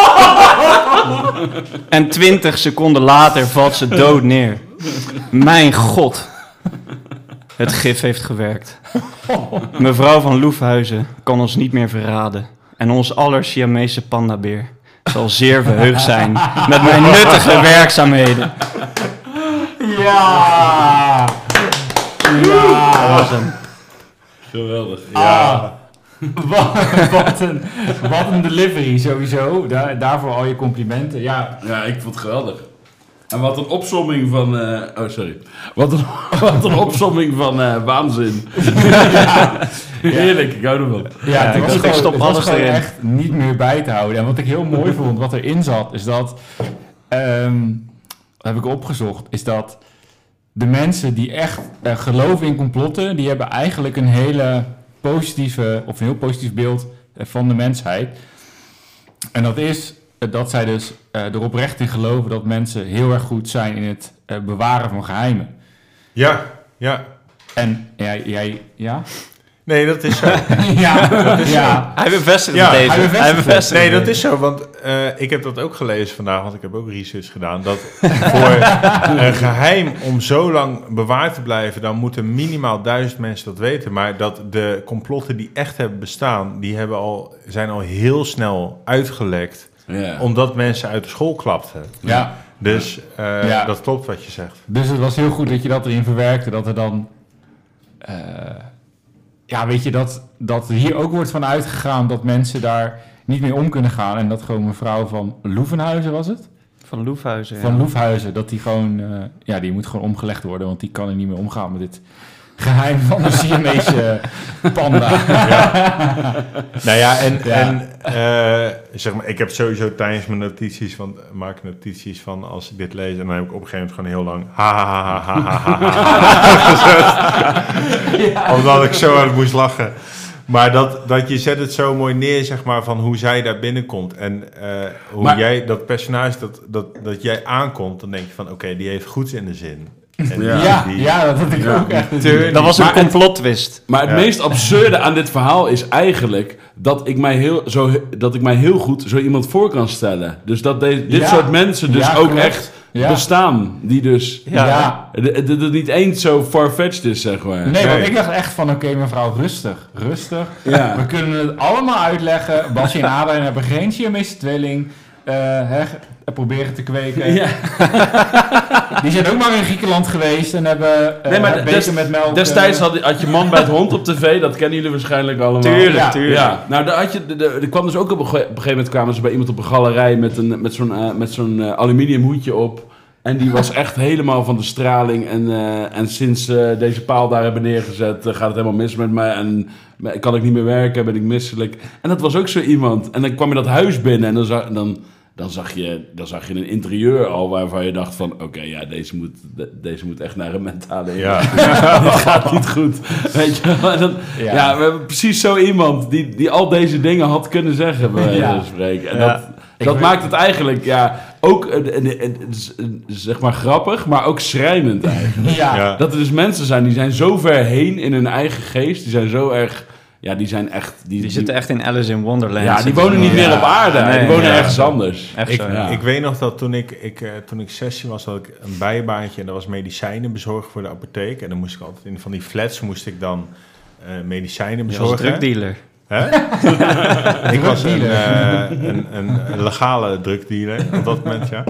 En twintig seconden later valt ze dood neer. Mijn god. Het gif heeft gewerkt. Mevrouw van Loefhuizen kan ons niet meer verraden. En ons aller Siamese pandabeer zal zeer verheugd zijn met mijn nuttige werkzaamheden. Ja! Ja! Dat was hem. Geweldig. Ja. Wat, wat, een, wat een delivery sowieso. Daar, daarvoor al je complimenten. Ja, Ja, ik vond het geweldig. En wat een opsomming van... eh, oh, sorry. Wat een, wat een opsomming van eh, waanzin. Heerlijk, ik hou ervan. ja, Ja, het ik was dacht, ik gewoon, stop het was alles gewoon erin. echt niet meer bij te houden. En wat ik heel mooi vond, wat erin zat, is dat... Um, heb ik opgezocht, is dat de mensen die echt uh, geloven in complotten, die hebben eigenlijk een hele positieve, of een heel positief beeld uh, van de mensheid. En dat is uh, dat zij dus uh, er oprecht in geloven dat mensen heel erg goed zijn in het uh, bewaren van geheimen. Ja, ja. En jij, jij ja? Nee, dat is zo. ja, ja. Hij bevestigt Ja, het even. hij bevestigt het. bevestigt Nee, het. dat is zo, want uh, ik heb dat ook gelezen vandaag, want ik heb ook research gedaan. Dat voor een geheim om zo lang bewaard te blijven, dan moeten minimaal duizend mensen dat weten. Maar dat de complotten die echt hebben bestaan, die hebben al, zijn al heel snel uitgelekt, Ja. omdat mensen uit de school klapten. ja. Dus uh, Ja. dat klopt wat je zegt. Dus het was heel goed dat je dat erin verwerkte, dat er dan... Uh, ja, weet je, dat, dat hier ook wordt van uitgegaan dat mensen daar niet mee om kunnen gaan. En dat gewoon mevrouw van Loefenhuizen, was het? Van Loefhuizen, ja. Van Loefhuizen, dat die gewoon... Uh, ja, die moet gewoon omgelegd worden, want die kan er niet meer omgaan met dit geheim van de Siamese panda. Ja. Nou ja, en, Ja. en uh, zeg maar, ik heb sowieso tijdens mijn notities, want ik maak notities van als ik dit lees, en dan heb ik op een gegeven moment gewoon heel lang ha ha ha ha ha ha ha omdat ik zo hard moest lachen. Maar dat, dat je zet het zo mooi neer, zeg maar, van hoe zij daar binnenkomt. En uh, hoe Maar- jij, dat personage, dat, dat, dat jij aankomt, dan denk je van, oké, okay, die heeft goeds in de zin. En Ja. Ja, die, ja, dat had ik Ja. ook echt. Tuurlijk. Dat was een Maar het- complottwist. Maar het Ja. meest absurde aan dit verhaal is eigenlijk dat ik mij heel, zo, dat ik mij heel goed zo iemand voor kan stellen. Dus dat de, dit Ja. soort mensen dus Ja, ook klopt. echt Ja. bestaan. Die dus... Ja. ja. Dat het niet eens zo far-fetched is, zeg maar. Nee, want Nee. ik dacht echt van, oké mevrouw, rustig, rustig. Ja. We kunnen het allemaal uitleggen. Basje en Adriaan hebben geen Siamese tweeling uh, hè, proberen te kweken. Ja. Die zijn ook maar in Griekenland geweest en hebben uh, Nee, maar beker des- met melk. Destijds uh, had, had je Man bij het Hond op tv, dat kennen jullie waarschijnlijk allemaal. Tuurlijk, Ja. tuurlijk. Ja, nou, daar had je, de, de, er kwam dus ook op een, ge- op een gegeven moment kwamen ze bij iemand op een galerij met, een, met zo'n, uh, met zo'n uh, aluminium hoedje op. En die was echt helemaal van de straling. En, uh, en sinds uh, deze paal daar hebben neergezet, uh, gaat het helemaal mis met mij. En uh, kan ik niet meer werken, ben ik misselijk. En dat was ook zo iemand. En dan kwam je dat huis binnen en dan, zag, dan, dan, zag, je, dan zag je een interieur al waarvan je dacht van... Oké, okay, ja, deze moet, de, deze moet echt naar een mentale... Ja. Dit gaat niet goed. Weet je wel? En dan, Ja. ja. we hebben precies zo iemand die, die al deze dingen had kunnen zeggen, bij wijze Ja. van spreken. En Ja. dat, Ik dat weet- maakt het eigenlijk ja, ook eh, eh, eh, eh, zeg maar grappig, maar ook schrijnend eigenlijk. ja. Ja. Dat er dus mensen zijn die zijn zo ver heen in hun eigen geest, die zijn zo erg, ja, die zijn echt... Die, Die zitten echt in Alice in Wonderland. Ja, die Zitten wonen ze niet nog. meer op aarde, Nee, die wonen ja. ergens anders. Echt Ik, zo. Ja. ik weet nog dat toen ik, ik, uh, toen ik zestien was, had ik een bijbaantje en dat was medicijnen bezorgen voor de apotheek. En dan moest ik altijd in van die flats moest ik dan uh, medicijnen Je was bezorgen. drugdealer. Hè? Ik was een, uh, een, een legale drugdealer op dat moment, ja.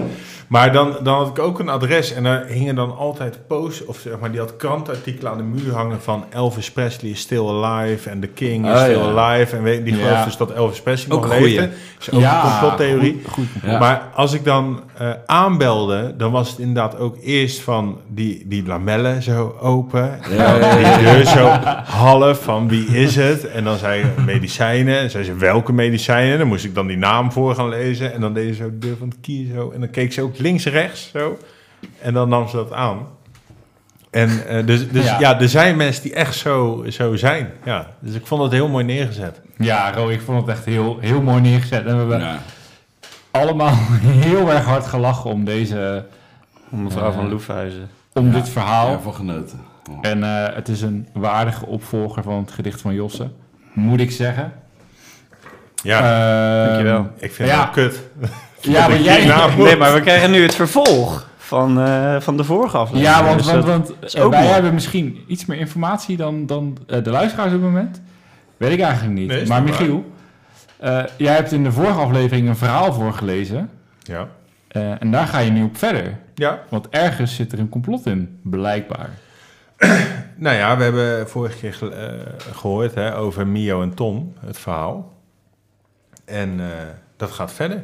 Maar dan, dan had ik ook een adres en daar hingen dan altijd posts, of zeg maar, die had krantartikelen aan de muur hangen van Elvis Presley is still alive en The King is Oh, still ja. alive. En weet, die Ja. gelooft dus dat Elvis Presley Ook nog een goeie. leefde. Is ook Ja, een complottheorie. goed, goed. Ja. Maar als ik dan uh, aanbelde, dan was het inderdaad ook eerst van die, die lamellen zo open. Ja, ja, Die ja, ja. deur zo half van wie is het? En dan zei je medicijnen. En zei ze welke medicijnen? Dan moest ik dan die naam voor gaan lezen. En dan deed ze zo de deur van het kier zo. En dan keek ze ook links rechts zo. En dan nam ze dat aan. En uh, dus, dus ja. Ja. er zijn mensen die echt zo, zo zijn. Ja, dus ik vond dat heel mooi neergezet. Ja, Ro, ik vond het echt heel, heel mooi neergezet. En we hebben Ja. allemaal heel erg hard gelachen om deze, Om mevrouw Ja. van Loefhuizen. om Ja. dit verhaal. Ja, van genoten. Oh. En uh, het is een waardige opvolger van het gedicht van Josse, moet ik zeggen. Ja, Ehm, dankjewel. ik vind ja. het wel kut. Ja, maar ik jij... die naam moet. Nee, maar we krijgen nu het vervolg van, uh, van de vorige aflevering. Ja, want, Dus want, dat- want is uh, ook wij mooi. hebben misschien iets meer informatie dan, dan uh, de luisteraars op het moment. Weet ik eigenlijk niet. Nee, is maar niet waar. Michiel, uh, jij hebt in de vorige aflevering een verhaal voorgelezen. Ja. Uh, en daar ga je nu op verder. Ja. Want ergens zit er een complot in, blijkbaar. Nou ja, we hebben vorige keer ge- uh, gehoord hè, over Mio en Tom, het verhaal. En uh, dat gaat verder.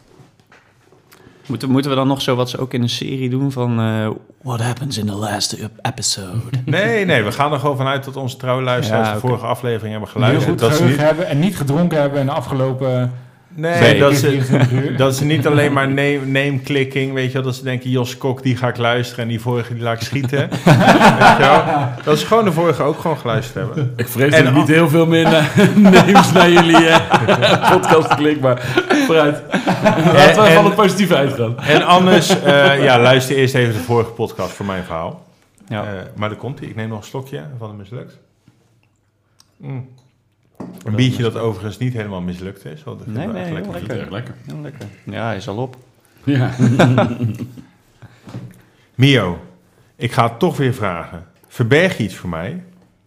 Moeten, moeten we dan nog zo wat ze ook in een serie doen van... Uh, What happens in the last episode? Nee, nee, we gaan er gewoon vanuit dat onze trouwe luisteraars Ja, de oké. vorige aflevering hebben Heel geluisterd. goed Dat ze geheugen niet, hebben en niet gedronken hebben in de afgelopen... nee, Nee, dat, vierentwintig ze, uur. dat ze niet alleen maar name, name-clicking, weet je wel, dat ze denken, Jos Kok, die ga ik luisteren en die vorige die laat ik schieten. Weet je wel? Dat ze gewoon de vorige ook gewoon geluisterd hebben. Ik vrees En dat ik al- niet heel veel meer na- names naar jullie uh, podcast klik, maar vooruit. Laten we en- van het positieve uitgaan. En anders, uh, ja, luister eerst even de vorige podcast voor mijn verhaal. Ja. Uh, maar daar komt hij. Ik neem nog een slokje van de mislukt. Mm. Een biertje dat overigens niet helemaal mislukt is. Want ik vind Nee, het nee, echt heel lekker. lekker. Erg lekker. Heel lekker. Ja, hij is al op. Ja. Mio, ik ga het toch weer vragen. Verberg je iets voor mij?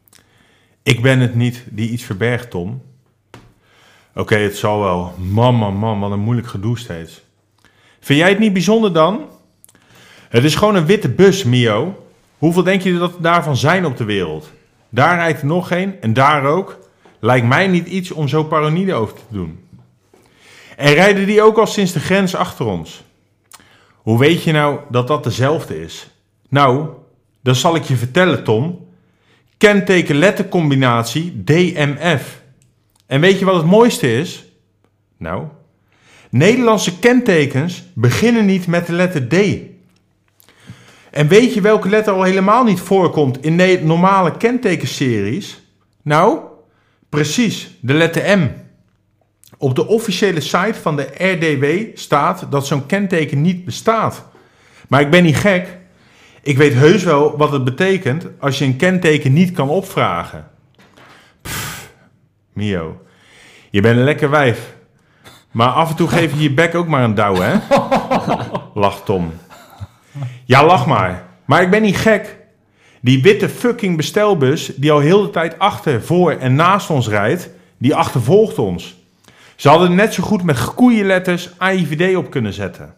Ik ben het niet die iets verbergt, Tom. Oké, okay, het zal wel. Man, man, man, wat een moeilijk gedoe steeds. Vind jij het niet bijzonder dan? Het is gewoon een witte bus, Mio. Hoeveel denk je dat er daarvan zijn op de wereld? Daar rijdt er nog een en daar ook. Lijkt mij niet iets om zo paranoïde over te doen. En rijden die ook al sinds de grens achter ons? Hoe weet je nou dat dat dezelfde is? Nou, dat zal ik je vertellen, Tom. Kenteken-lettercombinatie D M F. En weet je wat het mooiste is? Nou, Nederlandse kentekens beginnen niet met de letter D. En weet je welke letter al helemaal niet voorkomt in ne- normale kentekenseries? Nou, precies, de letter M. Op de officiële site van de R D W staat dat zo'n kenteken niet bestaat. Maar ik ben niet gek. Ik weet heus wel wat het betekent als je een kenteken niet kan opvragen. Pff, Mio, je bent een lekker wijf. Maar af en toe geef je je bek ook maar een douw, hè? Lacht Tom. Ja, lach maar. Maar ik ben niet gek. Die witte fucking bestelbus die al heel de tijd achter, voor en naast ons rijdt, die achtervolgt ons. Ze hadden net zo goed met koeienletters A I V D op kunnen zetten.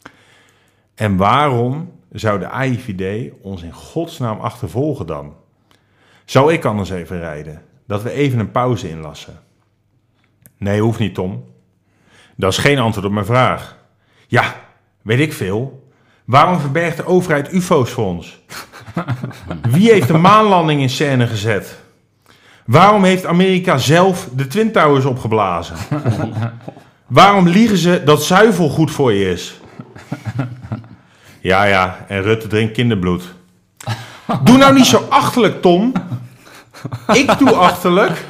En waarom zou de A I V D ons in godsnaam achtervolgen dan? Zou ik anders even rijden? Dat we even een pauze inlassen? Nee, hoeft niet, Tom. Dat is geen antwoord op mijn vraag. Ja, weet ik veel. Waarom verbergt de overheid U F O's voor ons? Wie heeft de maanlanding in scène gezet? Waarom heeft Amerika zelf de Twin Towers opgeblazen? Waarom liegen ze dat zuivel goed voor je is? Ja, ja, en Rutte drinkt kinderbloed. Doe nou niet zo achterlijk, Tom. Ik doe achterlijk.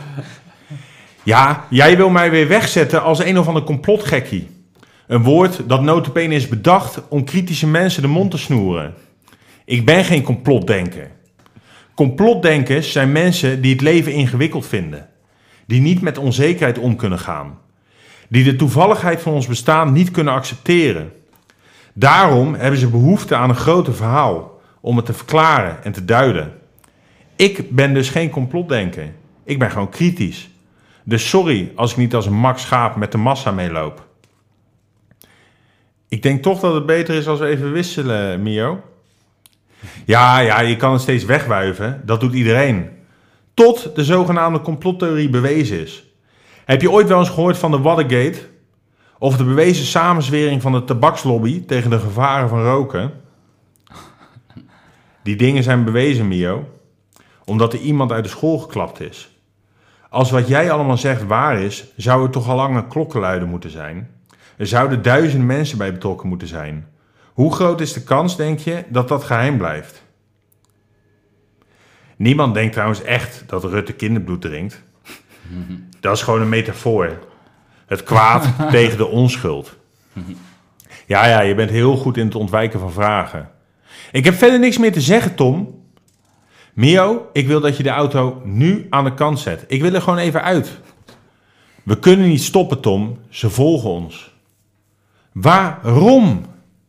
Ja, jij wil mij weer wegzetten als een of ander complotgekkie. Een woord dat nota bene is bedacht om kritische mensen de mond te snoeren. Ik ben geen complotdenker. Complotdenkers zijn mensen die het leven ingewikkeld vinden. Die niet met onzekerheid om kunnen gaan. Die de toevalligheid van ons bestaan niet kunnen accepteren. Daarom hebben ze behoefte aan een groter verhaal. Om het te verklaren en te duiden. Ik ben dus geen complotdenker. Ik ben gewoon kritisch. Dus sorry als ik niet als een mak schaap met de massa meeloop. Ik denk toch dat het beter is als we even wisselen, Mio. Ja, ja, je kan het steeds wegwuiven. Dat doet iedereen. Tot de zogenaamde complottheorie bewezen is. Heb je ooit wel eens gehoord van de Watergate? Of de bewezen samenzwering van de tabakslobby tegen de gevaren van roken? Die dingen zijn bewezen, Mio. Omdat er iemand uit de school geklapt is. Als wat jij allemaal zegt waar is, zou er toch al lang een klokkenluider moeten zijn? Er zouden duizenden mensen bij betrokken moeten zijn. Hoe groot is de kans, denk je, dat dat geheim blijft? Niemand denkt trouwens echt dat Rutte kinderbloed drinkt. Dat is gewoon een metafoor. Het kwaad tegen de onschuld. Ja, ja, je bent heel goed in het ontwijken van vragen. Ik heb verder niks meer te zeggen, Tom. Mio, ik wil dat je de auto nu aan de kant zet. Ik wil er gewoon even uit. We kunnen niet stoppen, Tom. Ze volgen ons. Waarom?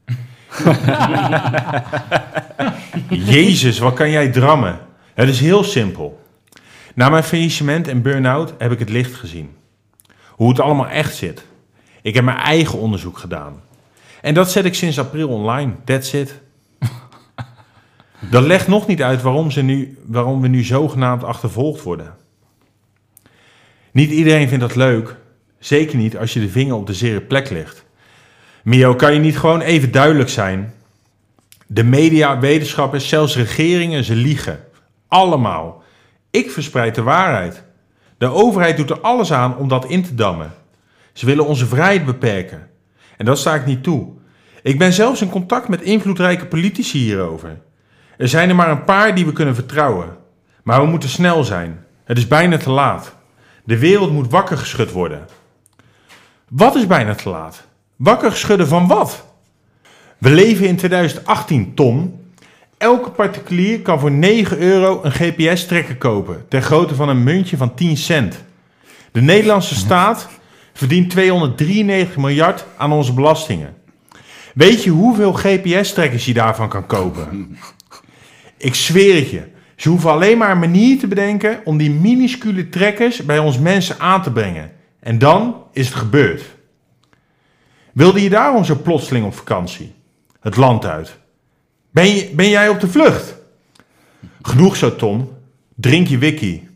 Jezus, wat kan jij drammen? Het is heel simpel. Na mijn faillissement en burn-out heb ik het licht gezien. Hoe het allemaal echt zit. Ik heb mijn eigen onderzoek gedaan. En dat zet ik sinds april online. That's it. Dat legt nog niet uit waarom, ze nu, waarom we nu zogenaamd achtervolgd worden. Niet iedereen vindt dat leuk. Zeker niet als je de vinger op de zere plek legt. Mio, kan je niet gewoon even duidelijk zijn? De media, wetenschappers, zelfs regeringen, ze liegen. Allemaal. Ik verspreid de waarheid. De overheid doet er alles aan om dat in te dammen. Ze willen onze vrijheid beperken. En dat sta ik niet toe. Ik ben zelfs in contact met invloedrijke politici hierover. Er zijn er maar een paar die we kunnen vertrouwen. Maar we moeten snel zijn. Het is bijna te laat. De wereld moet wakker geschud worden. Wat is bijna te laat? Wakker geschudden van wat? We leven in twintig achttien, Tom. Elke particulier kan voor negen euro een G P S-trekker kopen, ter grootte van een muntje van tien cent. De Nederlandse staat verdient tweehonderddrieënnegentig miljard aan onze belastingen. Weet je hoeveel G P S-trekkers je daarvan kan kopen? Ik zweer het je. Ze hoeven alleen maar een manier te bedenken om die minuscule trekkers bij ons mensen aan te brengen. En dan is het gebeurd. Wilde je daarom zo plotseling op vakantie? Het land uit. Ben, je, ben jij op de vlucht? Genoeg zo, Tom. Drink je wiki.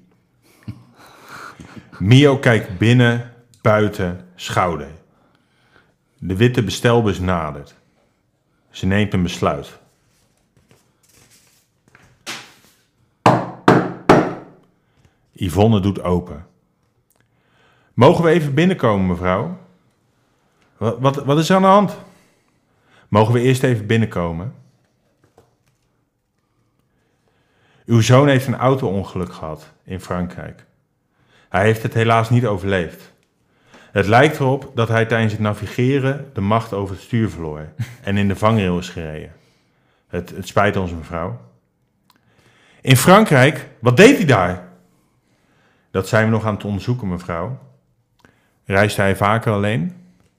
Mio kijkt binnen, buiten, schouder. De witte bestelbus nadert. Ze neemt een besluit. Yvonne doet open. Mogen we even binnenkomen, mevrouw? Wat, wat, wat is er aan de hand? Mogen we eerst even binnenkomen? Uw zoon heeft een auto-ongeluk gehad in Frankrijk. Hij heeft het helaas niet overleefd. Het lijkt erop dat hij tijdens het navigeren de macht over het stuur verloor en in de vangrail is gereden. Het, het spijt ons, mevrouw. In Frankrijk? Wat deed hij daar? Dat zijn we nog aan het onderzoeken, mevrouw. Reist hij vaker alleen?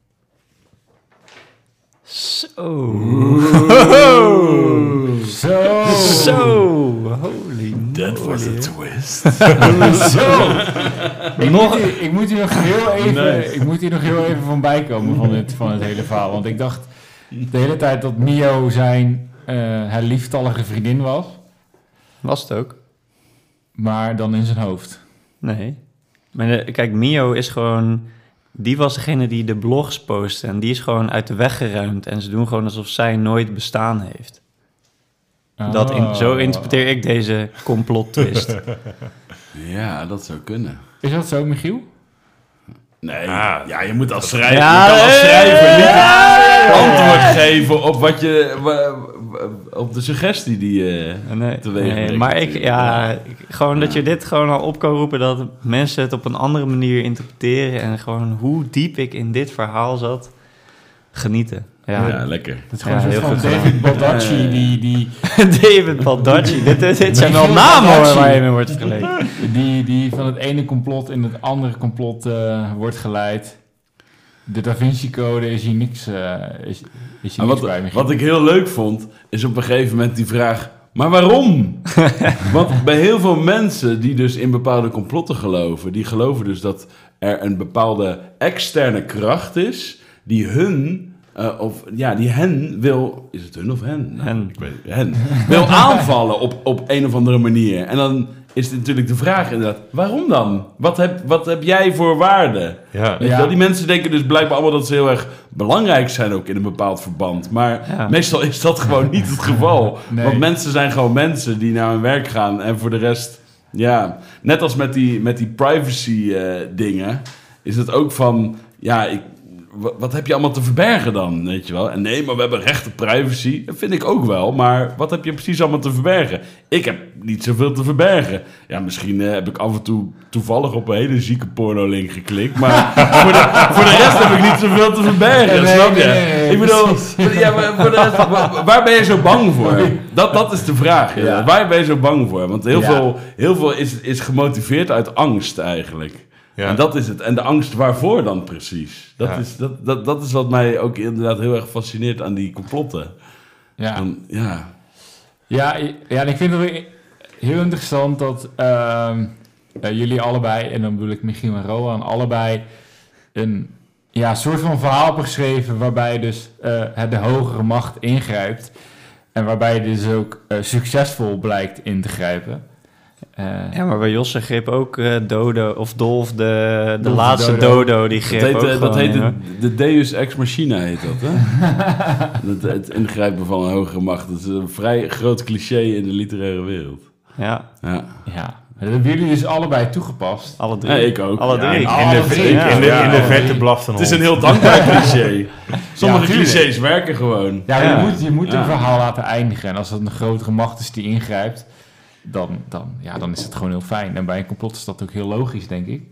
Zo. Zo. Zo. Holy That was a moly. twist. Zo. Ik, moet hier, ik moet hier nog heel even, Nice. ik moet hier nog heel even van bijkomen van het, van het hele verhaal. Want ik dacht de hele tijd dat Mio zijn uh, haar lieftallige vriendin was. Was het ook? Maar dan in zijn hoofd. Nee. Maar de- kijk, Mio is gewoon... Die was degene die de blogs postte. En die is gewoon uit de weg geruimd. En ze doen gewoon alsof zij nooit bestaan heeft. Dat in, zo interpreteer ik deze complot-twist. Ja, dat zou kunnen. Is dat zo, Michiel? Nee, Ah, ja, je moet als schrijver, Ja, je kan als eh, schrijver niet ja, het antwoord geven op wat je, wa- wa- op de suggestie die je Nee, teweeg nee, brengt. maar ik, ja, ik- gewoon dat je dit gewoon al op kan roepen, dat mensen het op een andere manier interpreteren en gewoon hoe diep ik in dit verhaal zat, genieten. Ja, Ja, lekker. Het is gewoon Ja, een soort heel van goed David Baldacci die, die, David Baldacci, dit, dit, dit zijn wel Michiel namen hoor Baldacci. waar je mee wordt vergeleken. die, die van het ene complot in het andere complot uh, wordt geleid. De Da Vinci Code is hier niks, uh, is, is hier Maar niks bij, wat, Michiel. wat ik heel leuk vond, is op een gegeven moment die vraag... Maar waarom? Want bij heel veel mensen die dus in bepaalde complotten geloven... die geloven dus dat er een bepaalde externe kracht is... die hun uh, Uh, of ja, die hen wil... Is het hun of hen? Nou, Hen. ik weet het, hen. Wil aanvallen op, op een of andere manier. En dan is het natuurlijk de vraag inderdaad... Waarom dan? Wat heb, wat heb jij voor waarde? Ja. Weet je wel? Die mensen denken dus blijkbaar allemaal dat ze heel erg belangrijk zijn... ook in een bepaald verband. Maar Ja. meestal is dat gewoon niet het geval. Nee. Want mensen zijn gewoon mensen die naar hun werk gaan... en voor de rest... Ja, net als met die, met die privacy eh, dingen... is het ook van... Ja, ik... Wat heb je allemaal te verbergen dan, weet je wel? En nee, maar we hebben recht op privacy. Dat vind ik ook wel, maar wat heb je precies allemaal te verbergen? Ik heb niet zoveel te verbergen. Ja, misschien uh, heb ik af en toe toevallig op een hele zieke pornolink geklikt. Maar voor, de, voor de rest heb ik niet zoveel te verbergen, Nee, snap je? nee, nee, nee, ik bedoel, voor, ja, maar voor de rest, waar, waar ben je zo bang voor? Dat, dat is de vraag. Ja. Ja. Waar ben je zo bang voor? Want heel Ja. veel, heel veel is, is gemotiveerd uit angst eigenlijk. Ja. En dat is het. En de angst waarvoor dan precies? Dat, Ja. is, dat, dat, dat is wat mij ook inderdaad heel erg fascineert aan die complotten. Ja. Dan, ja. Ja, i- ja, en ik vind het wel heel interessant dat ehm, eh, jullie allebei, en dan bedoel ik Michiel en Rowan, allebei een ja, soort van verhaal hebben geschreven waarbij dus eh, het de hogere macht ingrijpt en waarbij je dus ook eh, succesvol blijkt in te grijpen. Eh, Ja, maar bij Josse greep ook eh, Dodo, of Dolf, de, de Dolf de laatste Dodo. Dodo, die Dat greep heet, ook eh, dat gewoon heet in, de, hoor. de Deus Ex Machina heet dat, hè? het, het ingrijpen van een hogere macht. Dat is een vrij groot cliché in de literaire wereld. Ja, Ja, ja, dat hebben jullie dus allebei toegepast. alle drie. ja ik ook. Alle Ja, drie. ik- In de, Alle drie, in, ja. in de, Ja, in de alle verte drie. blaft een Het is een hond. heel dankbaar cliché. Sommige Ja, tuurlijk. clichés werken gewoon. Ja, Ja. je moet, je moet Ja. een verhaal laten eindigen. En als het een grotere macht is die ingrijpt, dan, dan, ja, dan is het gewoon heel fijn. En bij een complot is dat ook heel logisch, denk ik.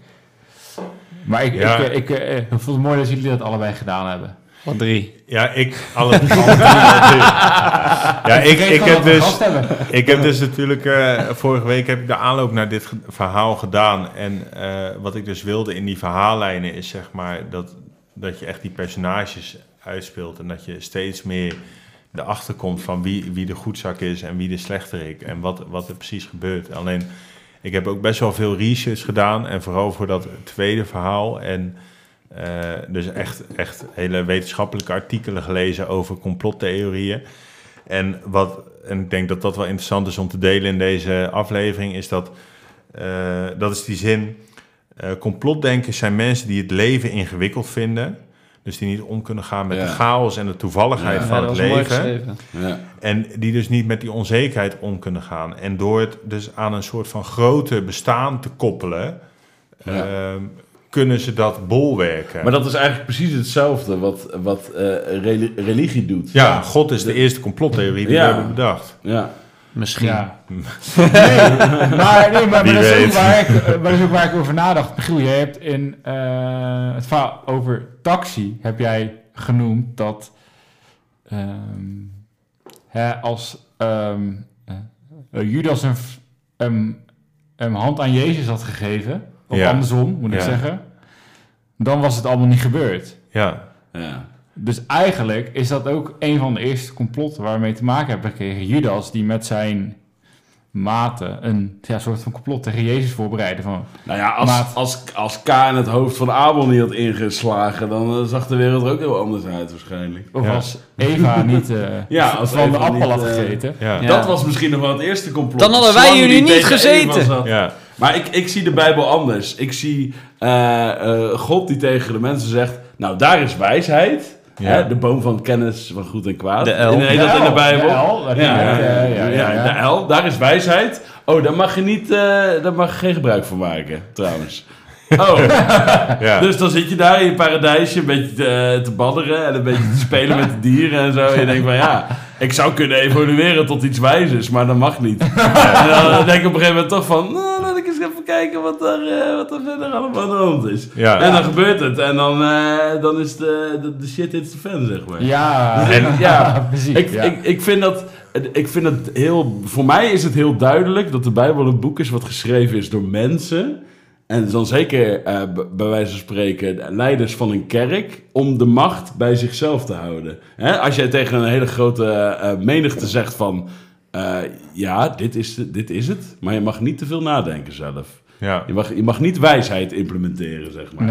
Maar ik, Ja. ik, ik, eh, ik vond het mooi dat jullie dat allebei gedaan hebben. Alle drie. Ja, ik... Alle, alle drie natuurlijk. Ja, ik, weet ik, gewoon heb dat we dus... gast hebben. Ik heb dus natuurlijk, eh, vorige week heb ik de aanloop naar dit ge- verhaal gedaan. En eh, wat ik dus wilde in die verhaallijnen is zeg maar dat, dat je echt die personages uitspeelt. En dat je steeds meer erachter komt van wie, wie de goedzak is en wie de slechterik. En wat, wat er precies gebeurt. Alleen, ik heb ook best wel veel research gedaan. En vooral voor dat tweede verhaal. En uh, dus echt, echt hele wetenschappelijke artikelen gelezen over complottheorieën. En, wat, en ik denk dat dat wel interessant is om te delen in deze aflevering, is dat, uh, dat is die zin, uh, complotdenkers zijn mensen die het leven ingewikkeld vinden, dus die niet om kunnen gaan met Ja. de chaos en de toevalligheid Ja. van Ja, dat het was mooi leven. geschreven. Ja. En die dus niet met die onzekerheid om kunnen gaan. En door het dus aan een soort van groter bestaan te koppelen, Ja. uh, kunnen ze dat bolwerken. Maar dat is eigenlijk precies hetzelfde wat, wat uh, reli- religie doet. ja, God is de eerste complottheorie die Ja. we hebben bedacht. Ja. Misschien. Ja. Nee, maar, nee, maar, Wie maar dat, is ook weet. waar ik, eh, maar dat is ook waar ik over nadacht. Michiel, jij hebt in eh, het verhaal over taxi heb jij genoemd dat ehm, hè, als ehm, eh, Judas een, f- een, een hand aan Jezus had gegeven, of Ja. andersom moet ik Ja. zeggen, dan was het allemaal niet gebeurd. Ja, Ja. Dus eigenlijk is dat ook een van de eerste complotten waar we mee te maken hebben gekregen. Judas die met zijn maten een ja, soort van complot tegen Jezus voorbereiden. Van, Nou ja, als, Maat. als, als K in het hoofd van Abel niet had ingeslagen, dan uh, zag de wereld er ook heel anders uit waarschijnlijk. of Ja. als Eva niet eh, Ja, als van de Eva appel niet, had eh, gegeten. ja. Ja. Dat was misschien nog wel het eerste complot. Dan hadden De wij slang jullie die niet tegen gezeten. Eva zat. ja. Maar ik, ik zie de Bijbel anders. Ik zie uh, uh, God die tegen de mensen zegt, nou daar is wijsheid. Ja. Hè, de boom van kennis van goed en kwaad. De L. Nee, De dat in de L, Bijbel. de L, dat ja, je ja, net, eh, ja, ja, ja. de L, daar is wijsheid. Oh, daar mag je niet, uh, daar mag je geen gebruik van maken, trouwens. Oh, Ja. dus dan zit je daar in je paradijsje een beetje te, te badderen en een beetje te spelen met de dieren en zo. En je denkt van ja, ik zou kunnen evolueren tot iets wijzers, maar dat mag niet. En dan denk ik op een gegeven moment toch van, nou, laat ik eens even kijken wat er, uh, wat er verder allemaal aan de hand is. Ja. En dan gebeurt het en dan, uh, dan is de, de, de shit hits the fan, zeg maar. Ja, En, ja, precies. Ik, ja. ik, ik vind dat, ik vind het heel, voor mij is het heel duidelijk dat de Bijbel een boek is wat geschreven is door mensen. En dan zeker, uh, b- bij wijze van spreken, leiders van een kerk, om de macht bij zichzelf te houden. Hè? Als jij tegen een hele grote uh, menigte zegt van, uh, ja, dit is, de, dit is het, maar je mag niet te veel nadenken zelf. Ja. Je mag, je mag niet wijsheid implementeren, zeg maar. Nee.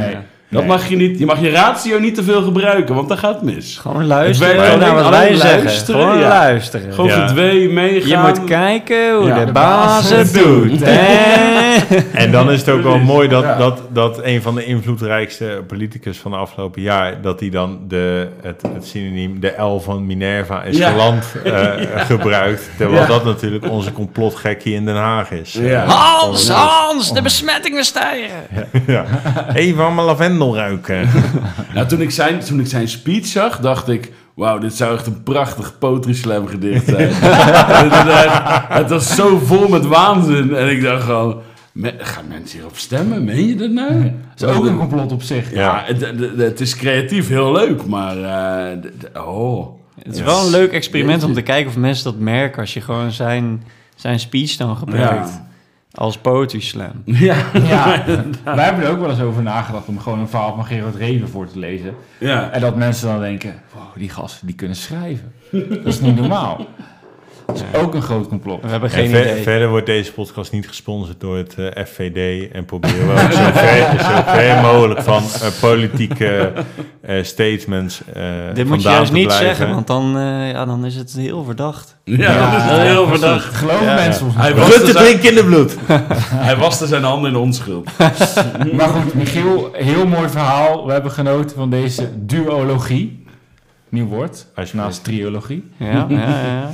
Dat Nee. mag je niet. Je mag je ratio niet te veel gebruiken, want dan gaat het mis. Gewoon luisteren Het werkt naar alleen- wat wij alleen zeggen. luisteren, Gewoon ja. luisteren. Gewoon Ja. gedwee meegaan. Je moet kijken hoe Ja, de de baas baas het doet. hè? En dan is het ook wel Precies, mooi dat, ja. dat, dat een van de invloedrijkste politicus van de afgelopen jaar, dat hij dan de, het, het synoniem de L van Minerva en Ja. Schaland eh, gebruikt. Terwijl Ja. dat natuurlijk onze complotgek hier in Den Haag is. Ja. Eh, Hans, Hans, de besmettingen stijgen. ja. Even allemaal lavendel ruiken. Nou, toen ik, zijn, toen ik zijn speech zag, dacht ik... Wauw, dit zou echt een prachtig poetry slam gedicht zijn. het, het, het was zo vol met waanzin. En ik dacht gewoon... me- gaan mensen hierop stemmen? Meen je dat nou? Dat is ook een complot op zich. Ja, het, het- het is creatief heel leuk, maar... eh, d- d- oh... Het is wel een leuk experiment om te kijken of mensen dat merken als je gewoon zijn, zijn speech dan gebruikt. Ja. Als poetry slam. Ja, Ja, wij hebben er ook wel eens over nagedacht om gewoon een verhaal van Gerard Reven voor te lezen. ja. En dat mensen dan denken, wow, die gasten die kunnen schrijven. Dat is niet normaal. Dat is ook een groot complot. We hebben En geen ver- idee. verder wordt deze podcast niet gesponsord door het eh, F V D. En proberen we ook zo ver, zo ver mogelijk van eh, politieke eh, statements eh Dit moet je vandaan juist te niet blijven. zeggen, want dan, eh, ja, dan is het heel verdacht. Ja, dat is Ja, heel precies. verdacht. Geloven Ja. mensen ons Hij niet. was- Rutte drinkt kinderbloed. Hij waste zijn handen in onschuld. Maar goed, Michiel, heel mooi verhaal. We hebben genoten van deze duologie. Nieuw woord, Alsjeblieft. naast triologie. Ja, ja, ja.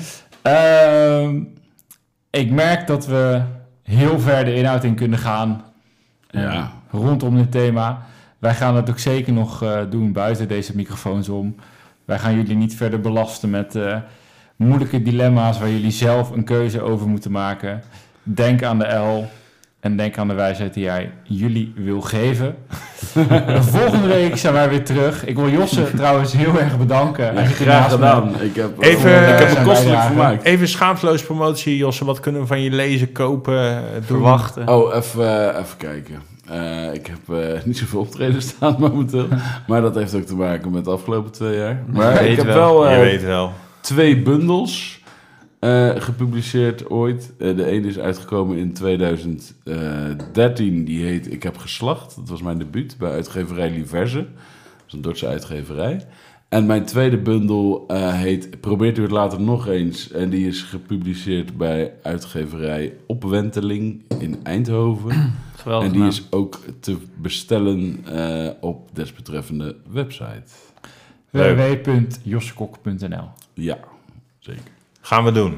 Ehm, ik merk dat we heel ver de inhoud in kunnen gaan eh, Ja. rondom dit thema. Wij gaan dat ook zeker nog eh, doen buiten deze microfoons om. Wij gaan jullie niet verder belasten met eh, moeilijke dilemma's waar jullie zelf een keuze over moeten maken. Denk aan de L en denk aan de wijsheid die jij jullie wil geven. Volgende week zijn wij weer terug. Ik wil Josse trouwens heel erg bedanken. Hij Ja, zit graag ernaast me. gedaan. Ik heb, Even- ik heb zijn me kostelijk bijdrage. vermaakt. Even schaamteloos promotie, Josse. Wat kunnen we van je lezen, kopen, eh, doen? Verwachten. Oh, even, eh, even kijken. Eh, ik heb eh, niet zoveel optredens staan momenteel. Maar dat heeft ook te maken met de afgelopen twee jaar. Maar weet ik heb wel. wel, eh, Je weet wel. twee bundels eh, gepubliceerd ooit. Eh, de ene is uitgekomen in tweeduizend dertien. Die heet Ik heb geslacht. Dat was mijn debuut bij uitgeverij Liverse. Dat is een Dordtse uitgeverij. En mijn tweede bundel eh, heet Probeert u het later nog eens. En die is gepubliceerd bij uitgeverij Opwenteling in Eindhoven. Geweldig En die naam. is ook te bestellen eh, op desbetreffende website. w w w punt joskok punt n l. Ja, zeker. Gaan we doen.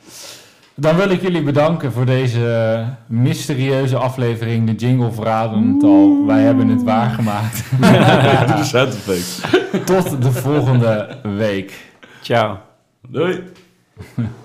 Dan wil ik jullie bedanken voor deze mysterieuze aflevering. De jingle verraden het al. Wij hebben het waargemaakt. Doe de sound effects. Tot de volgende week. Ciao. Doei.